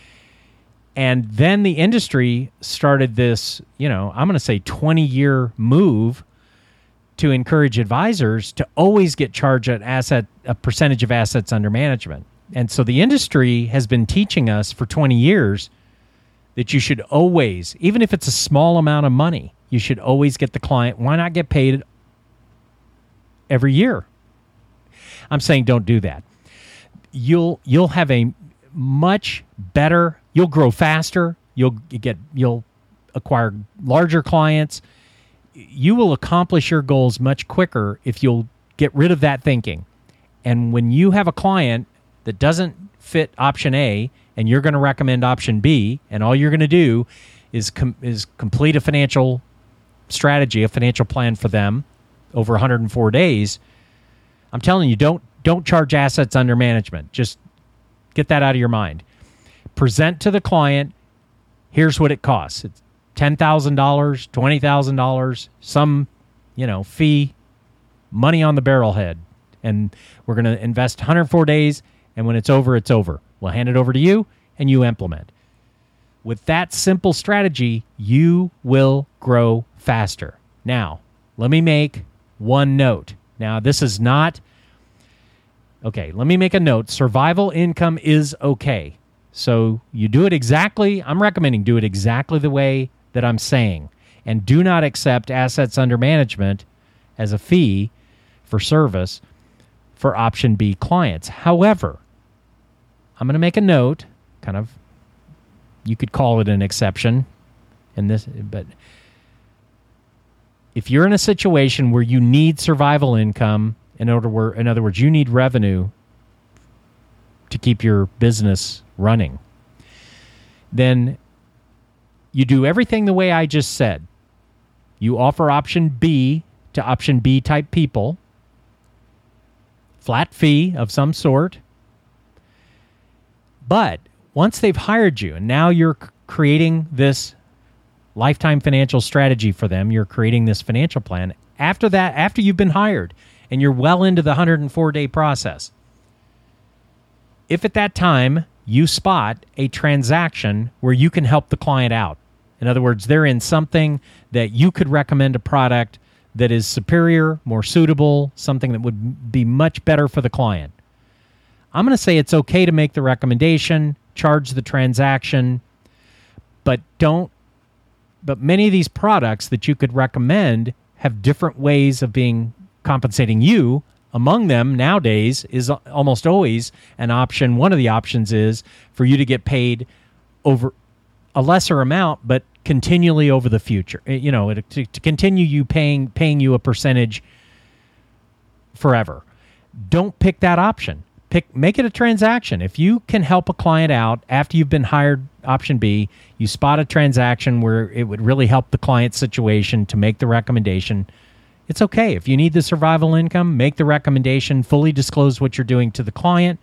And then the industry started this, I'm going to say 20-year move to encourage advisors to always get charged a percentage of assets under management. And so the industry has been teaching us for 20 years that you should always, even if it's a small amount of money, you should always get the client. Why not get paid every year? I'm saying don't do that. You'll have a much better, you'll grow faster, you'll acquire larger clients. You will accomplish your goals much quicker if you'll get rid of that thinking. And when you have a client that doesn't fit option A and you're going to recommend option B, and all you're going to do is complete a financial strategy, a financial plan for them over 104 days, I'm telling you, don't charge assets under management. Just get that out of your mind. Present to the client, here's what it costs. It's $10,000, $20,000, some, fee, money on the barrelhead. And we're going to invest 104 days, and when it's over, it's over. We'll hand it over to you, and you implement. With that simple strategy, you will grow faster. Now, let me make one note. Now, this is not... Okay, let me make a note. Survival income is okay. So you do it exactly... I'm recommending do it exactly the way that I'm saying. And do not accept assets under management as a fee for service for option B clients. However, I'm going to make a note, kind of, you could call it an exception in this, but if you're in a situation where you need survival income, in other words, you need revenue to keep your business running, then you do everything the way I just said. You offer option B to option B type people, flat fee of some sort. But once they've hired you and now you're creating this lifetime financial strategy for them. You're creating this financial plan. After that, after you've been hired and you're well into the 104-day process, if at that time you spot a transaction where you can help the client out, in other words, they're in something that you could recommend a product that is superior, more suitable, something that would be much better for the client, I'm going to say it's okay to make the recommendation, charge the transaction, but many of these products that you could recommend have different ways of compensating you. Among them nowadays is almost always an option. One of the options is for you to get paid over a lesser amount, but continually over the future. To continue you paying you a percentage forever. Don't pick that option. Make it a transaction. If you can help a client out after you've been hired, option B, you spot a transaction where it would really help the client's situation to make the recommendation. It's okay. If you need the survival income, make the recommendation, fully disclose what you're doing to the client.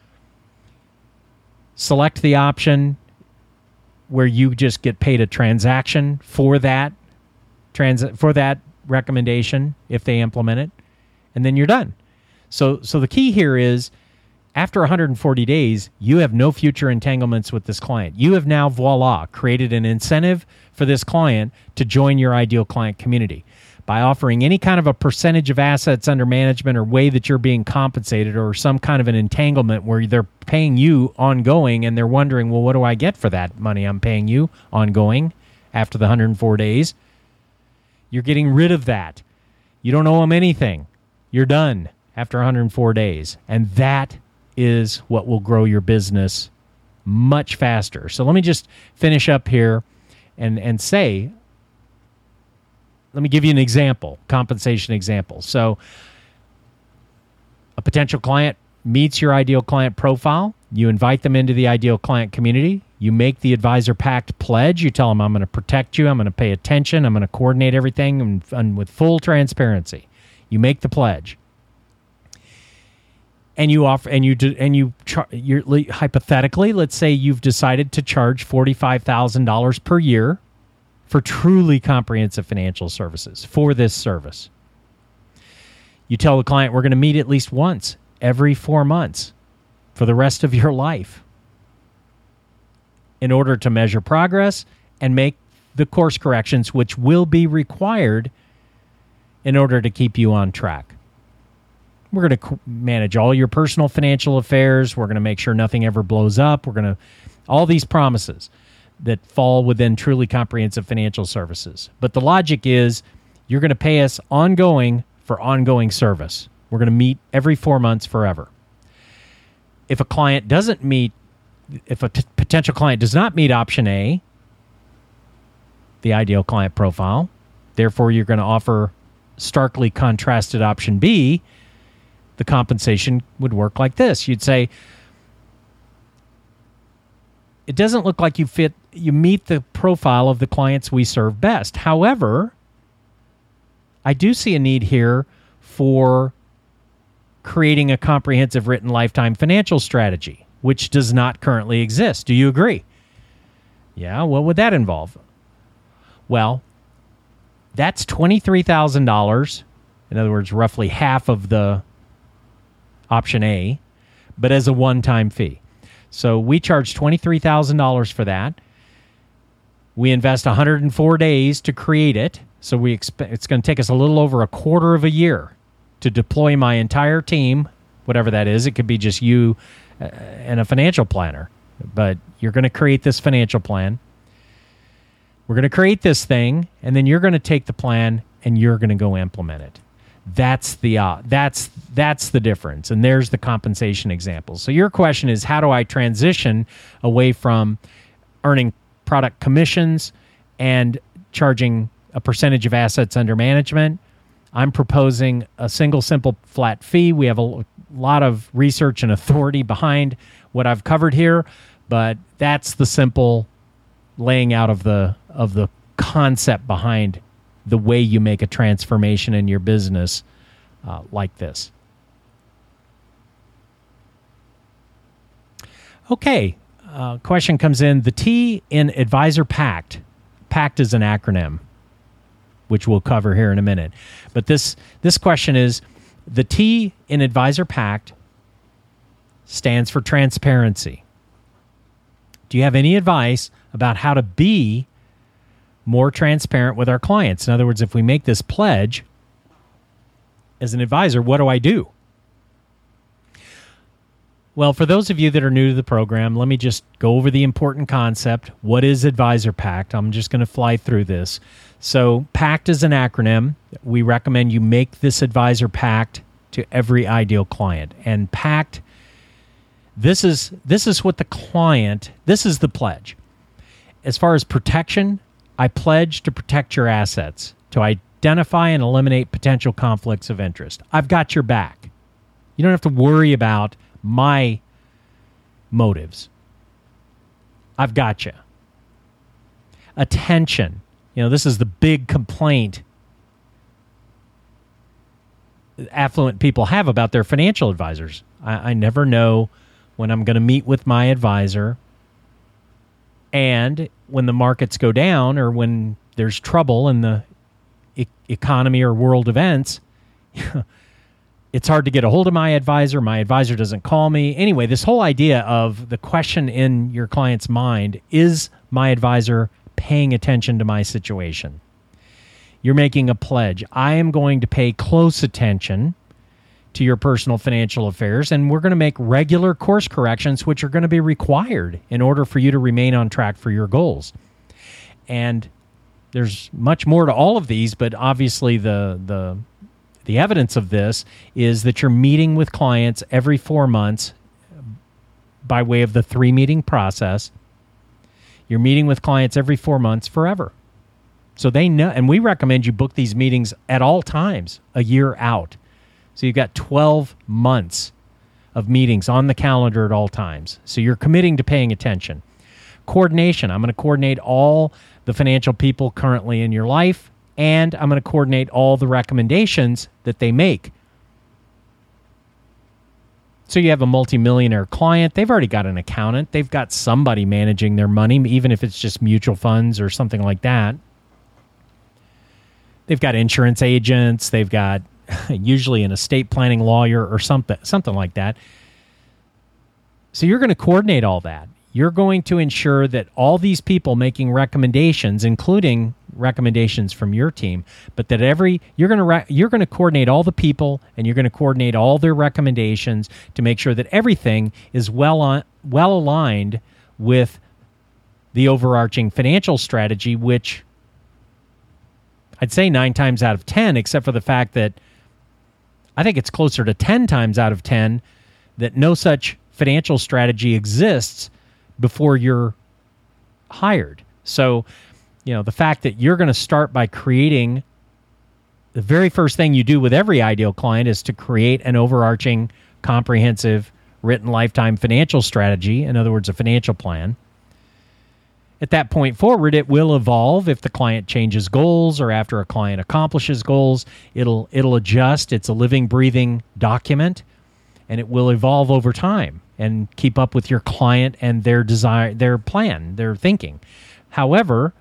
Select the option where you just get paid a transaction for that recommendation if they implement it, and then you're done. So the key here is, after 140 days, you have no future entanglements with this client. You have now, voila, created an incentive for this client to join your ideal client community by offering any kind of a percentage of assets under management or way that you're being compensated, or some kind of an entanglement where they're paying you ongoing and they're wondering, well, what do I get for that money I'm paying you ongoing after the 104 days? You're getting rid of that. You don't owe them anything. You're done after 104 days. And that is what will grow your business much faster. So let me just finish up here and say, let me give you an example, compensation example. So a potential client meets your ideal client profile. You invite them into the ideal client community. You make the Advisor Pact pledge. You tell them, I'm going to protect you. I'm going to pay attention. I'm going to coordinate everything and with full transparency. You make the pledge. And you offer, you're hypothetically, let's say you've decided to charge $45,000 per year for truly comprehensive financial services for this service. You tell the client, we're going to meet at least once every 4 months for the rest of your life in order to measure progress and make the course corrections which will be required in order to keep you on track. We're going to manage all your personal financial affairs. We're going to make sure nothing ever blows up. All these promises that fall within truly comprehensive financial services. But the logic is, you're going to pay us ongoing for ongoing service. We're going to meet every 4 months forever. If a potential client does not meet option A, the ideal client profile, therefore you're going to offer starkly contrasted option B, the compensation would work like this. You'd say, it doesn't look like you meet the profile of the clients we serve best. However, I do see a need here for creating a comprehensive written lifetime financial strategy, which does not currently exist. Do you agree? Yeah, what would that involve? Well, that's $23,000. In other words, roughly half of the option A, but as a one-time fee. So we charge $23,000 for that. We invest 104 days to create it. So it's going to take us a little over a quarter of a year to deploy my entire team, whatever that is. It could be just you and a financial planner, but you're going to create this financial plan. We're going to create this thing, and then you're going to take the plan and you're going to go implement it. That's the difference, and there's the compensation example. So your question is, how do I transition away from earning product commissions and charging a percentage of assets under management? I'm proposing a single, simple, flat fee. We have a lot of research and authority behind what I've covered here, but that's the simple laying out of the concept behind the way you make a transformation in your business like this. Okay, question comes in. The T in Advisor Pact. Pact is an acronym, which we'll cover here in a minute. But this question is, the T in Advisor Pact stands for transparency. Do you have any advice about how to be more transparent with our clients? In other words, if we make this pledge as an advisor, what do I do? Well, for those of you that are new to the program, let me just go over the important concept. What is Advisor Pact? I'm just going to fly through this. So PACT is an acronym. We recommend you make this Advisor Pact to every ideal client. And PACT, this is what the client, this is the pledge. As far as protection, I pledge to protect your assets, to identify and eliminate potential conflicts of interest. I've got your back. You don't have to worry about my motives. I've got you. Attention. This is the big complaint affluent people have about their financial advisors. I never know when I'm going to meet with my advisor, and when the markets go down or when there's trouble in the economy or world events, it's hard to get a hold of my advisor. My advisor doesn't call me. Anyway, this whole idea of the question in your client's mind, is my advisor paying attention to my situation? You're making a pledge. I am going to pay close attention to your personal financial affairs, and we're going to make regular course corrections, which are going to be required in order for you to remain on track for your goals. And there's much more to all of these, but obviously the evidence of this is that you're meeting with clients every 4 months by way of the 3-meeting process. You're meeting with clients every 4 months forever. So they know, and we recommend you book these meetings at all times, a year out. So you've got 12 months of meetings on the calendar at all times. So you're committing to paying attention. Coordination. I'm going to coordinate all the financial people currently in your life, and I'm going to coordinate all the recommendations that they make. So you have a multimillionaire client. They've already got an accountant. They've got somebody managing their money, even if it's just mutual funds or something like that. They've got insurance agents. They've got usually an estate planning lawyer or something like that. So you're going to coordinate all that. You're going to ensure that all these people making recommendations, including recommendations from your team, but that you're going to coordinate all the people, and you're going to coordinate all their recommendations to make sure that everything is well aligned with the overarching financial strategy, which I'd say 9 times out of 10, except for the fact that I think it's closer to 10 times out of 10 that no such financial strategy exists before you're hired. So, the fact that you're going to start by creating, the very first thing you do with every ideal client is to create an overarching, comprehensive, written lifetime financial strategy, in other words, a financial plan. At that point forward, it will evolve if the client changes goals or after a client accomplishes goals. It'll adjust. It's a living, breathing document, and it will evolve over time and keep up with your client and their desire, their plan, their thinking. However,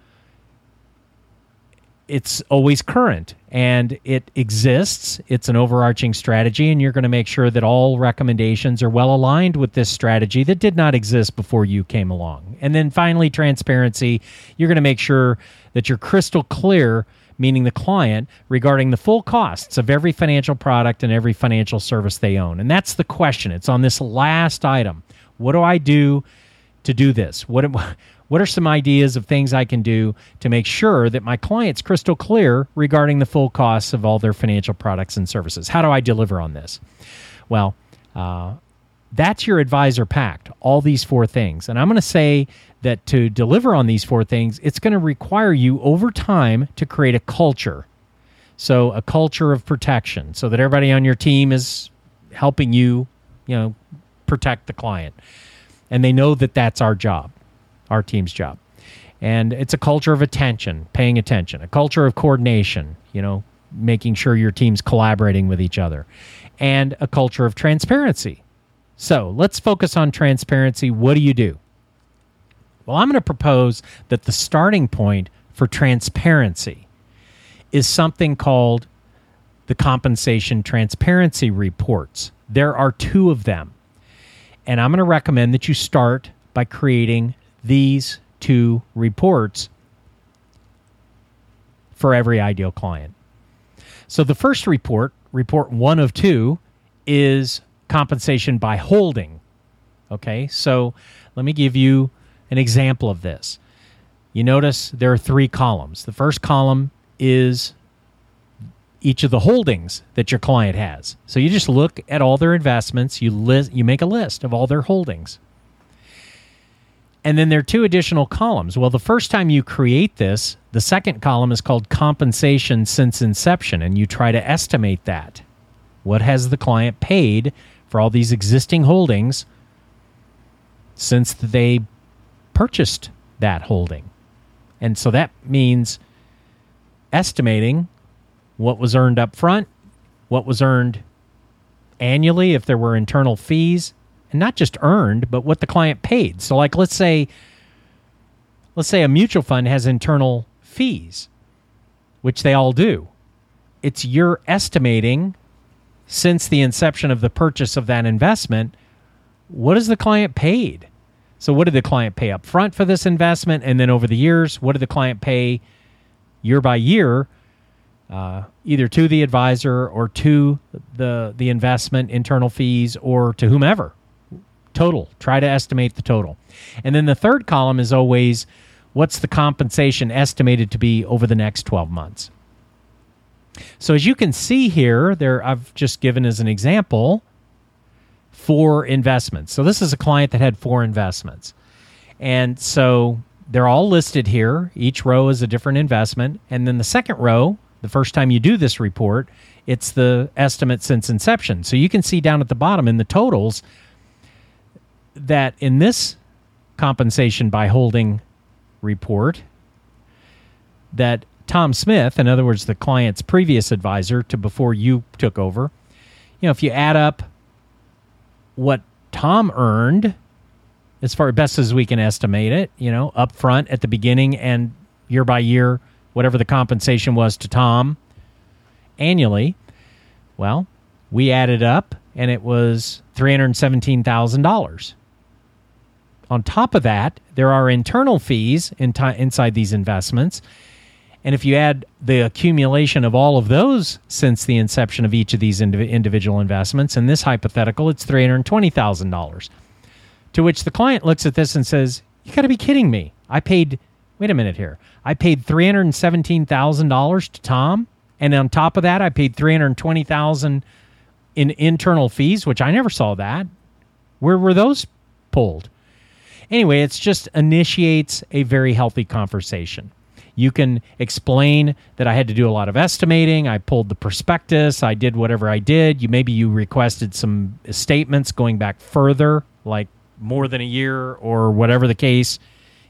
it's always current and it exists. It's an overarching strategy, and you're going to make sure that all recommendations are well aligned with this strategy that did not exist before you came along. And then finally, transparency. You're going to make sure that you're crystal clear, meaning the client, regarding the full costs of every financial product and every financial service they own. And that's the question. It's on this last item. What do I do to do this? What are some ideas of things I can do to make sure that my client's crystal clear regarding the full costs of all their financial products and services? How do I deliver on this? Well, that's your Advisor Pact, all these 4 things. And I'm going to say that to deliver on these 4 things, it's going to require you over time to create a culture. So a culture of protection so that everybody on your team is helping you, protect the client. And they know that that's our job. Our team's job. And it's a culture of attention, paying attention, a culture of coordination, making sure your team's collaborating with each other, and a culture of transparency. So let's focus on transparency. What do you do? Well, I'm going to propose that the starting point for transparency is something called the compensation transparency reports. There are 2 of them. And I'm going to recommend that you start by creating these 2 reports for every ideal client. So the first report 1 of 2, is compensation by holding. Okay, so let me give you an example of this. You notice there are 3 columns. The first column is each of the holdings that your client has. So you just look at all their investments, you make a list of all their holdings. And then there are 2 additional columns. Well, the first time you create this, the second column is called compensation since inception, and you try to estimate that. What has the client paid for all these existing holdings since they purchased that holding? And so that means estimating what was earned up front, what was earned annually if there were internal fees, and not just earned, but what the client paid. So like let's say a mutual fund has internal fees, which they all do. It's you're estimating since the inception of the purchase of that investment, what has the client paid? So what did the client pay up front for this investment? And then over the years, what did the client pay year by year, either to the advisor or to the investment internal fees or to whomever? Total. Try to estimate the total. And then the third column is always, what's the compensation estimated to be over the next 12 months? So as you can see here, I've just given as an example 4 investments. So this is a client that had 4 investments. And so they're all listed here. Each row is a different investment. And then the second row, the first time you do this report, it's the estimate since inception. So you can see down at the bottom in the totals that in this compensation by holding report, that Tom Smith, in other words, the client's previous advisor to before you took over, if you add up what Tom earned, as far best as we can estimate it, up front at the beginning and year by year, whatever the compensation was to Tom annually, well, we added up and it was $317,000. On top of that, there are internal fees inside these investments. And if you add the accumulation of all of those since the inception of each of these individual investments, in this hypothetical, it's $320,000. To which the client looks at this and says, you got to be kidding me. Wait a minute here. I paid $317,000 to Tom. And on top of that, I paid $320,000 in internal fees, which I never saw that. Where were those pulled? Anyway, it just initiates a very healthy conversation. You can explain that I had to do a lot of estimating. I pulled the prospectus. I did whatever I did. Maybe you requested some statements going back further, like more than a year or whatever the case.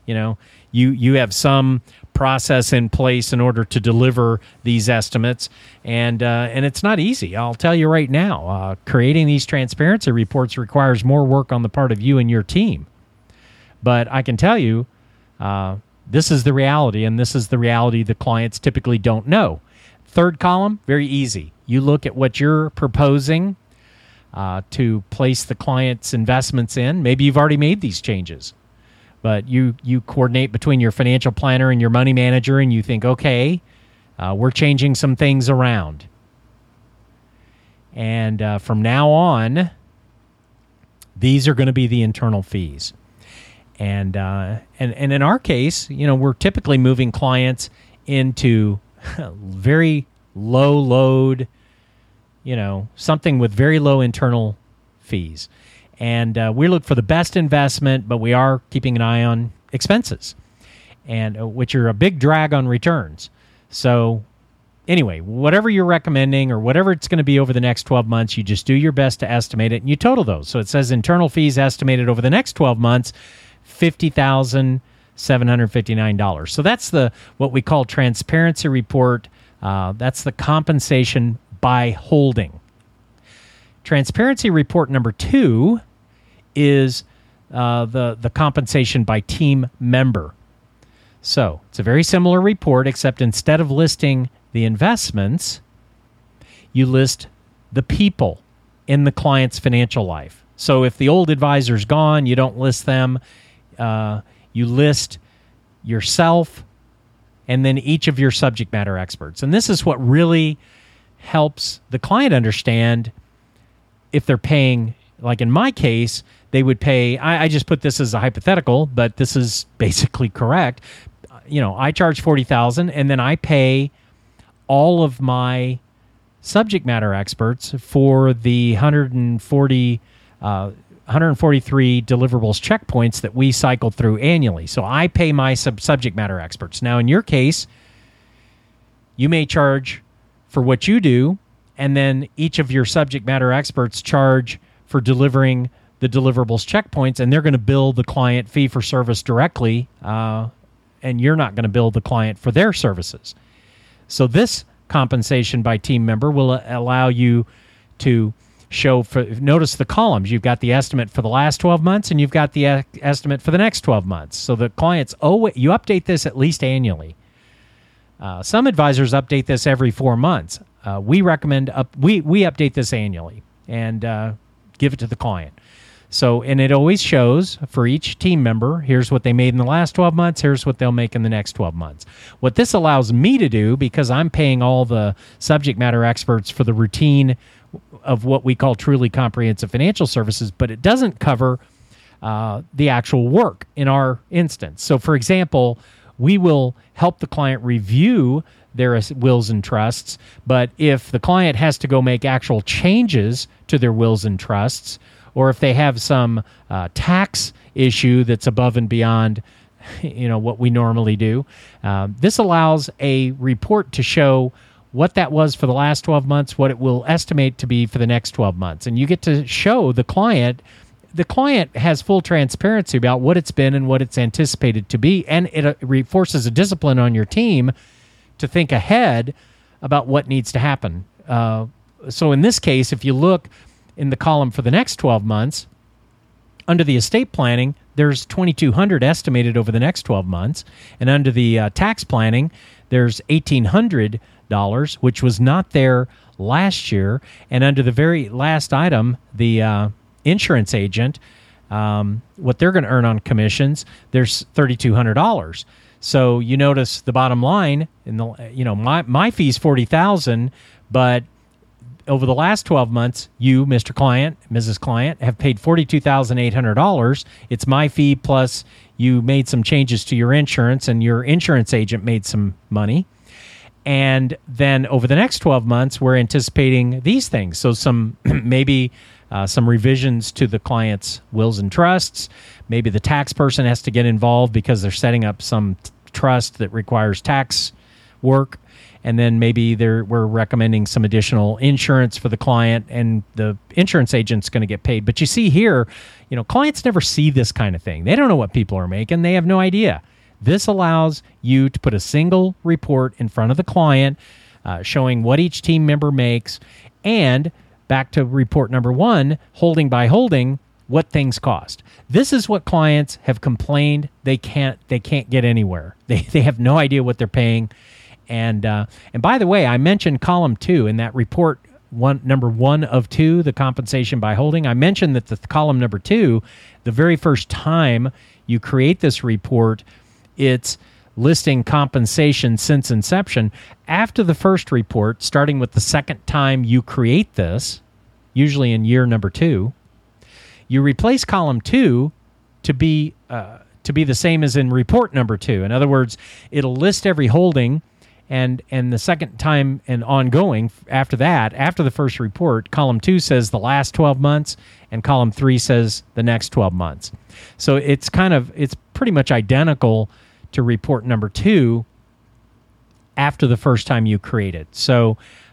You have some process in place in order to deliver these estimates, and it's not easy. I'll tell you right now, creating these transparency reports requires more work on the part of you and your team. But I can tell you, this is the reality, and this is the reality the clients typically don't know. Third column, very easy. You look at what you're proposing to place the client's investments in. Maybe you've already made these changes, but you coordinate between your financial planner and your money manager, and you think, okay, we're changing some things around. And from now on, these are going to be the internal fees. And in our case, we're typically moving clients into very low load, something with very low internal fees. And we look for the best investment, but we are keeping an eye on expenses, and which are a big drag on returns. So anyway, whatever you're recommending or whatever it's going to be over the next 12 months, you just do your best to estimate it, and you total those. So it says internal fees estimated over the next 12 months, $50,759. So that's what we call transparency report. That's the compensation by holding. Transparency report number 2 is the compensation by team member. So it's a very similar report, except instead of listing the investments, you list the people in the client's financial life. So if the old advisor's gone, you don't list them. You list yourself and then each of your subject matter experts. And this is what really helps the client understand if they're paying, like in my case, they would pay, I just put this as a hypothetical, but this is basically correct. I charge $40,000 and then I pay all of my subject matter experts for the 143 deliverables checkpoints that we cycle through annually. So I pay my subject matter experts. Now, in your case, you may charge for what you do, and then each of your subject matter experts charge for delivering the deliverables checkpoints, and they're going to bill the client fee for service directly, and you're not going to bill the client for their services. So this compensation by team member will allow you to show, notice the columns. You've got the estimate for the last 12 months, and you've got the estimate for the next 12 months. So the clients, you update this at least annually. Some advisors update this every 4 months. We recommend we update this annually and give it to the client. So, and it always shows for each team member, here's what they made in the last 12 months, here's what they'll make in the next 12 months. What this allows me to do, because I'm paying all the subject matter experts for the routine of what we call truly comprehensive financial services, but it doesn't cover the actual work in our instance. So, for example, we will help the client review their wills and trusts, but if the client has to go make actual changes to their wills and trusts, or if they have some tax issue that's above and beyond, what we normally do, this allows a report to show what that was for the last 12 months, what it will estimate to be for the next 12 months. And you get to show the client has full transparency about what it's been and what it's anticipated to be, and it forces a discipline on your team to think ahead about what needs to happen. So in this case, if you look in the column for the next 12 months, under the estate planning, there's $2,200 estimated over the next 12 months. And under the tax planning, there's $1,800, which was not there last year. And under the very last item, the insurance agent, what they're going to earn on commissions, there's $3,200. So you notice the bottom line, my fee's $40,000, but over the last 12 months, you, Mr. Client, Mrs. Client, have paid $42,800. It's my fee plus you made some changes to your insurance and your insurance agent made some money. And then over the next 12 months, we're anticipating these things. So some maybe some revisions to the client's wills and trusts. Maybe the tax person has to get involved because they're setting up some trust that requires tax work. And then maybe we're recommending some additional insurance for the client, and the insurance agent's going to get paid. But you see here, clients never see this kind of thing. They don't know what people are making. They have no idea. This allows you to put a single report in front of the client showing what each team member makes, and back to report number 1, holding by holding, what things cost. This is what clients have complained they can't get anywhere. They have no idea what they're paying. And by the way, I mentioned column 2 in that report, number 1 of 2, the compensation by holding. I mentioned that the column number 2, the very first time you create this report, it's listing compensation since inception. After the first report, starting with the second time you create this, usually in year number 2, you replace column 2 to be the same as in report number 2. In other words, it'll list every holding. And the second time and ongoing after that, after the first report, column 2 says the last 12 months and column 3 says the next 12 months. So it's pretty much identical to report number 2 after the first time you create it. So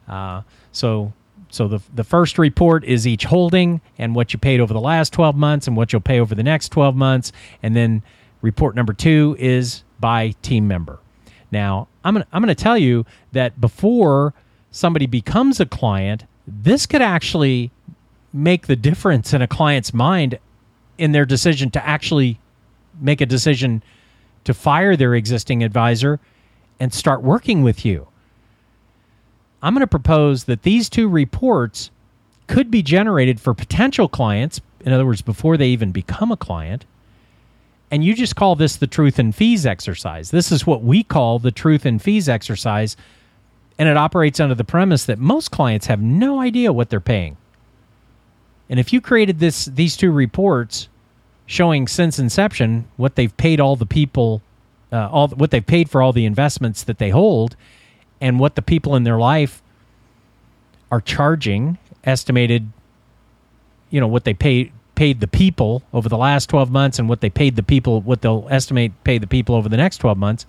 the first report is each holding and what you paid over the last 12 months and what you'll pay over the next 12 months. And then report number 2 is by team member. Now, I'm going to tell you that before somebody becomes a client, this could actually make the difference in a client's mind in their decision to actually make a decision to fire their existing advisor and start working with you. I'm going to propose that these 2 reports could be generated for potential clients, in other words, before they even become a client, and you just call this the truth and fees exercise. This is what we call the truth and fees exercise, and it operates under the premise that most clients have no idea what they're paying. And if you created these 2 reports showing since inception what they've paid all the people, what they've paid for all the investments that they hold, and what the people in their life are charging, estimated, what they paid the people over the last 12 months and what they paid the people, what they'll estimate pay the people over the next 12 months,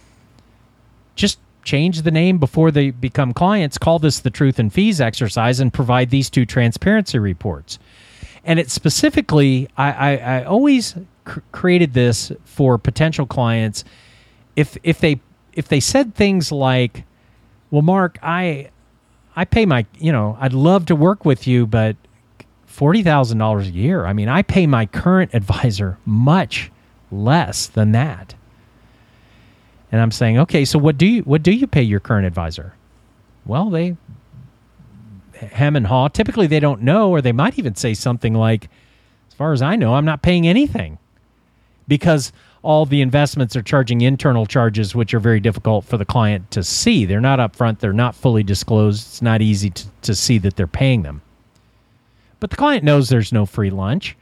just change the name before they become clients, call this the truth and fees exercise, and provide these 2 transparency reports. And it specifically, I always created this for potential clients. If they said things like, well, Mark, I pay my, I'd love to work with you, but $40,000 a year. I mean, I pay my current advisor much less than that. And I'm saying, okay, so what do you pay your current advisor? Well, they hem and haw. Typically, they don't know, or they might even say something like, as far as I know, I'm not paying anything, because all the investments are charging internal charges, which are very difficult for the client to see. They're not upfront. They're not fully disclosed. It's not easy to see that they're paying them. But the client knows there's no free lunch.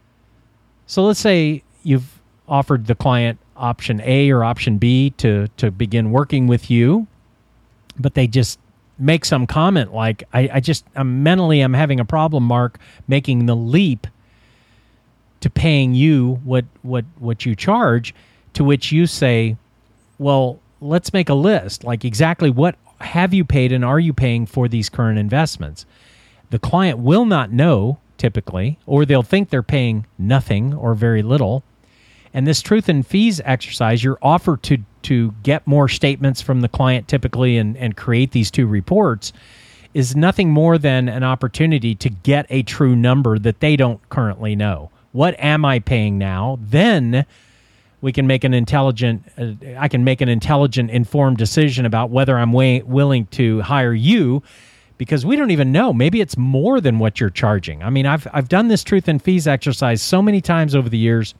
So let's say you've offered the client option A or option B to begin working with you, but they just make some comment like, I'm having a problem, Mark, making the leap to paying you what you charge, to which you say, well, let's make a list, like exactly what have you paid and are you paying for these current investments? The client will not know typically, or they'll think they're paying nothing or very little. And this truth and fees exercise, you're offered to get more statements from the client typically and create these 2 reports, is nothing more than an opportunity to get a true number that they don't currently know. What am I paying now? Then we can make I can make an intelligent, informed decision about whether I'm willing to hire you, because we don't even know. Maybe it's more than what you're charging. I mean, I've done this truth and fees exercise so many times over the years.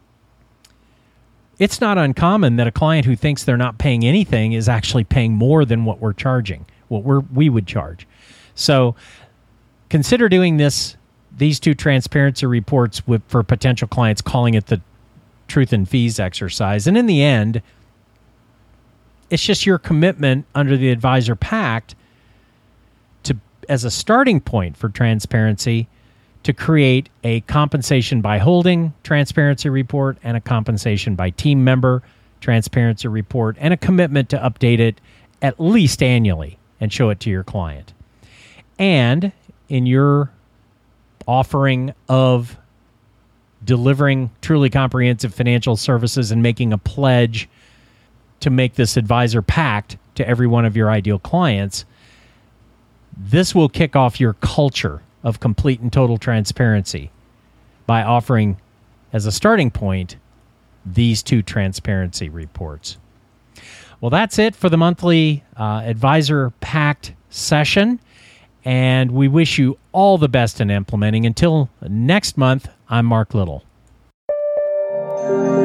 It's not uncommon that a client who thinks they're not paying anything is actually paying more than what we're charging, what we would charge. So consider doing these 2 transparency reports for potential clients, calling it the truth and fees exercise. And in the end, it's just your commitment under the Advisor Pact as a starting point for transparency, to create a compensation by holding transparency report and a compensation by team member transparency report, and a commitment to update it at least annually and show it to your client. And in your offering of delivering truly comprehensive financial services and making a pledge to make this Advisor Pact to every one of your ideal clients, this will kick off your culture of complete and total transparency by offering, as a starting point, these 2 transparency reports. Well, that's it for the monthly Advisor Pact session, and we wish you all the best in implementing. Until next month, I'm Mark Little.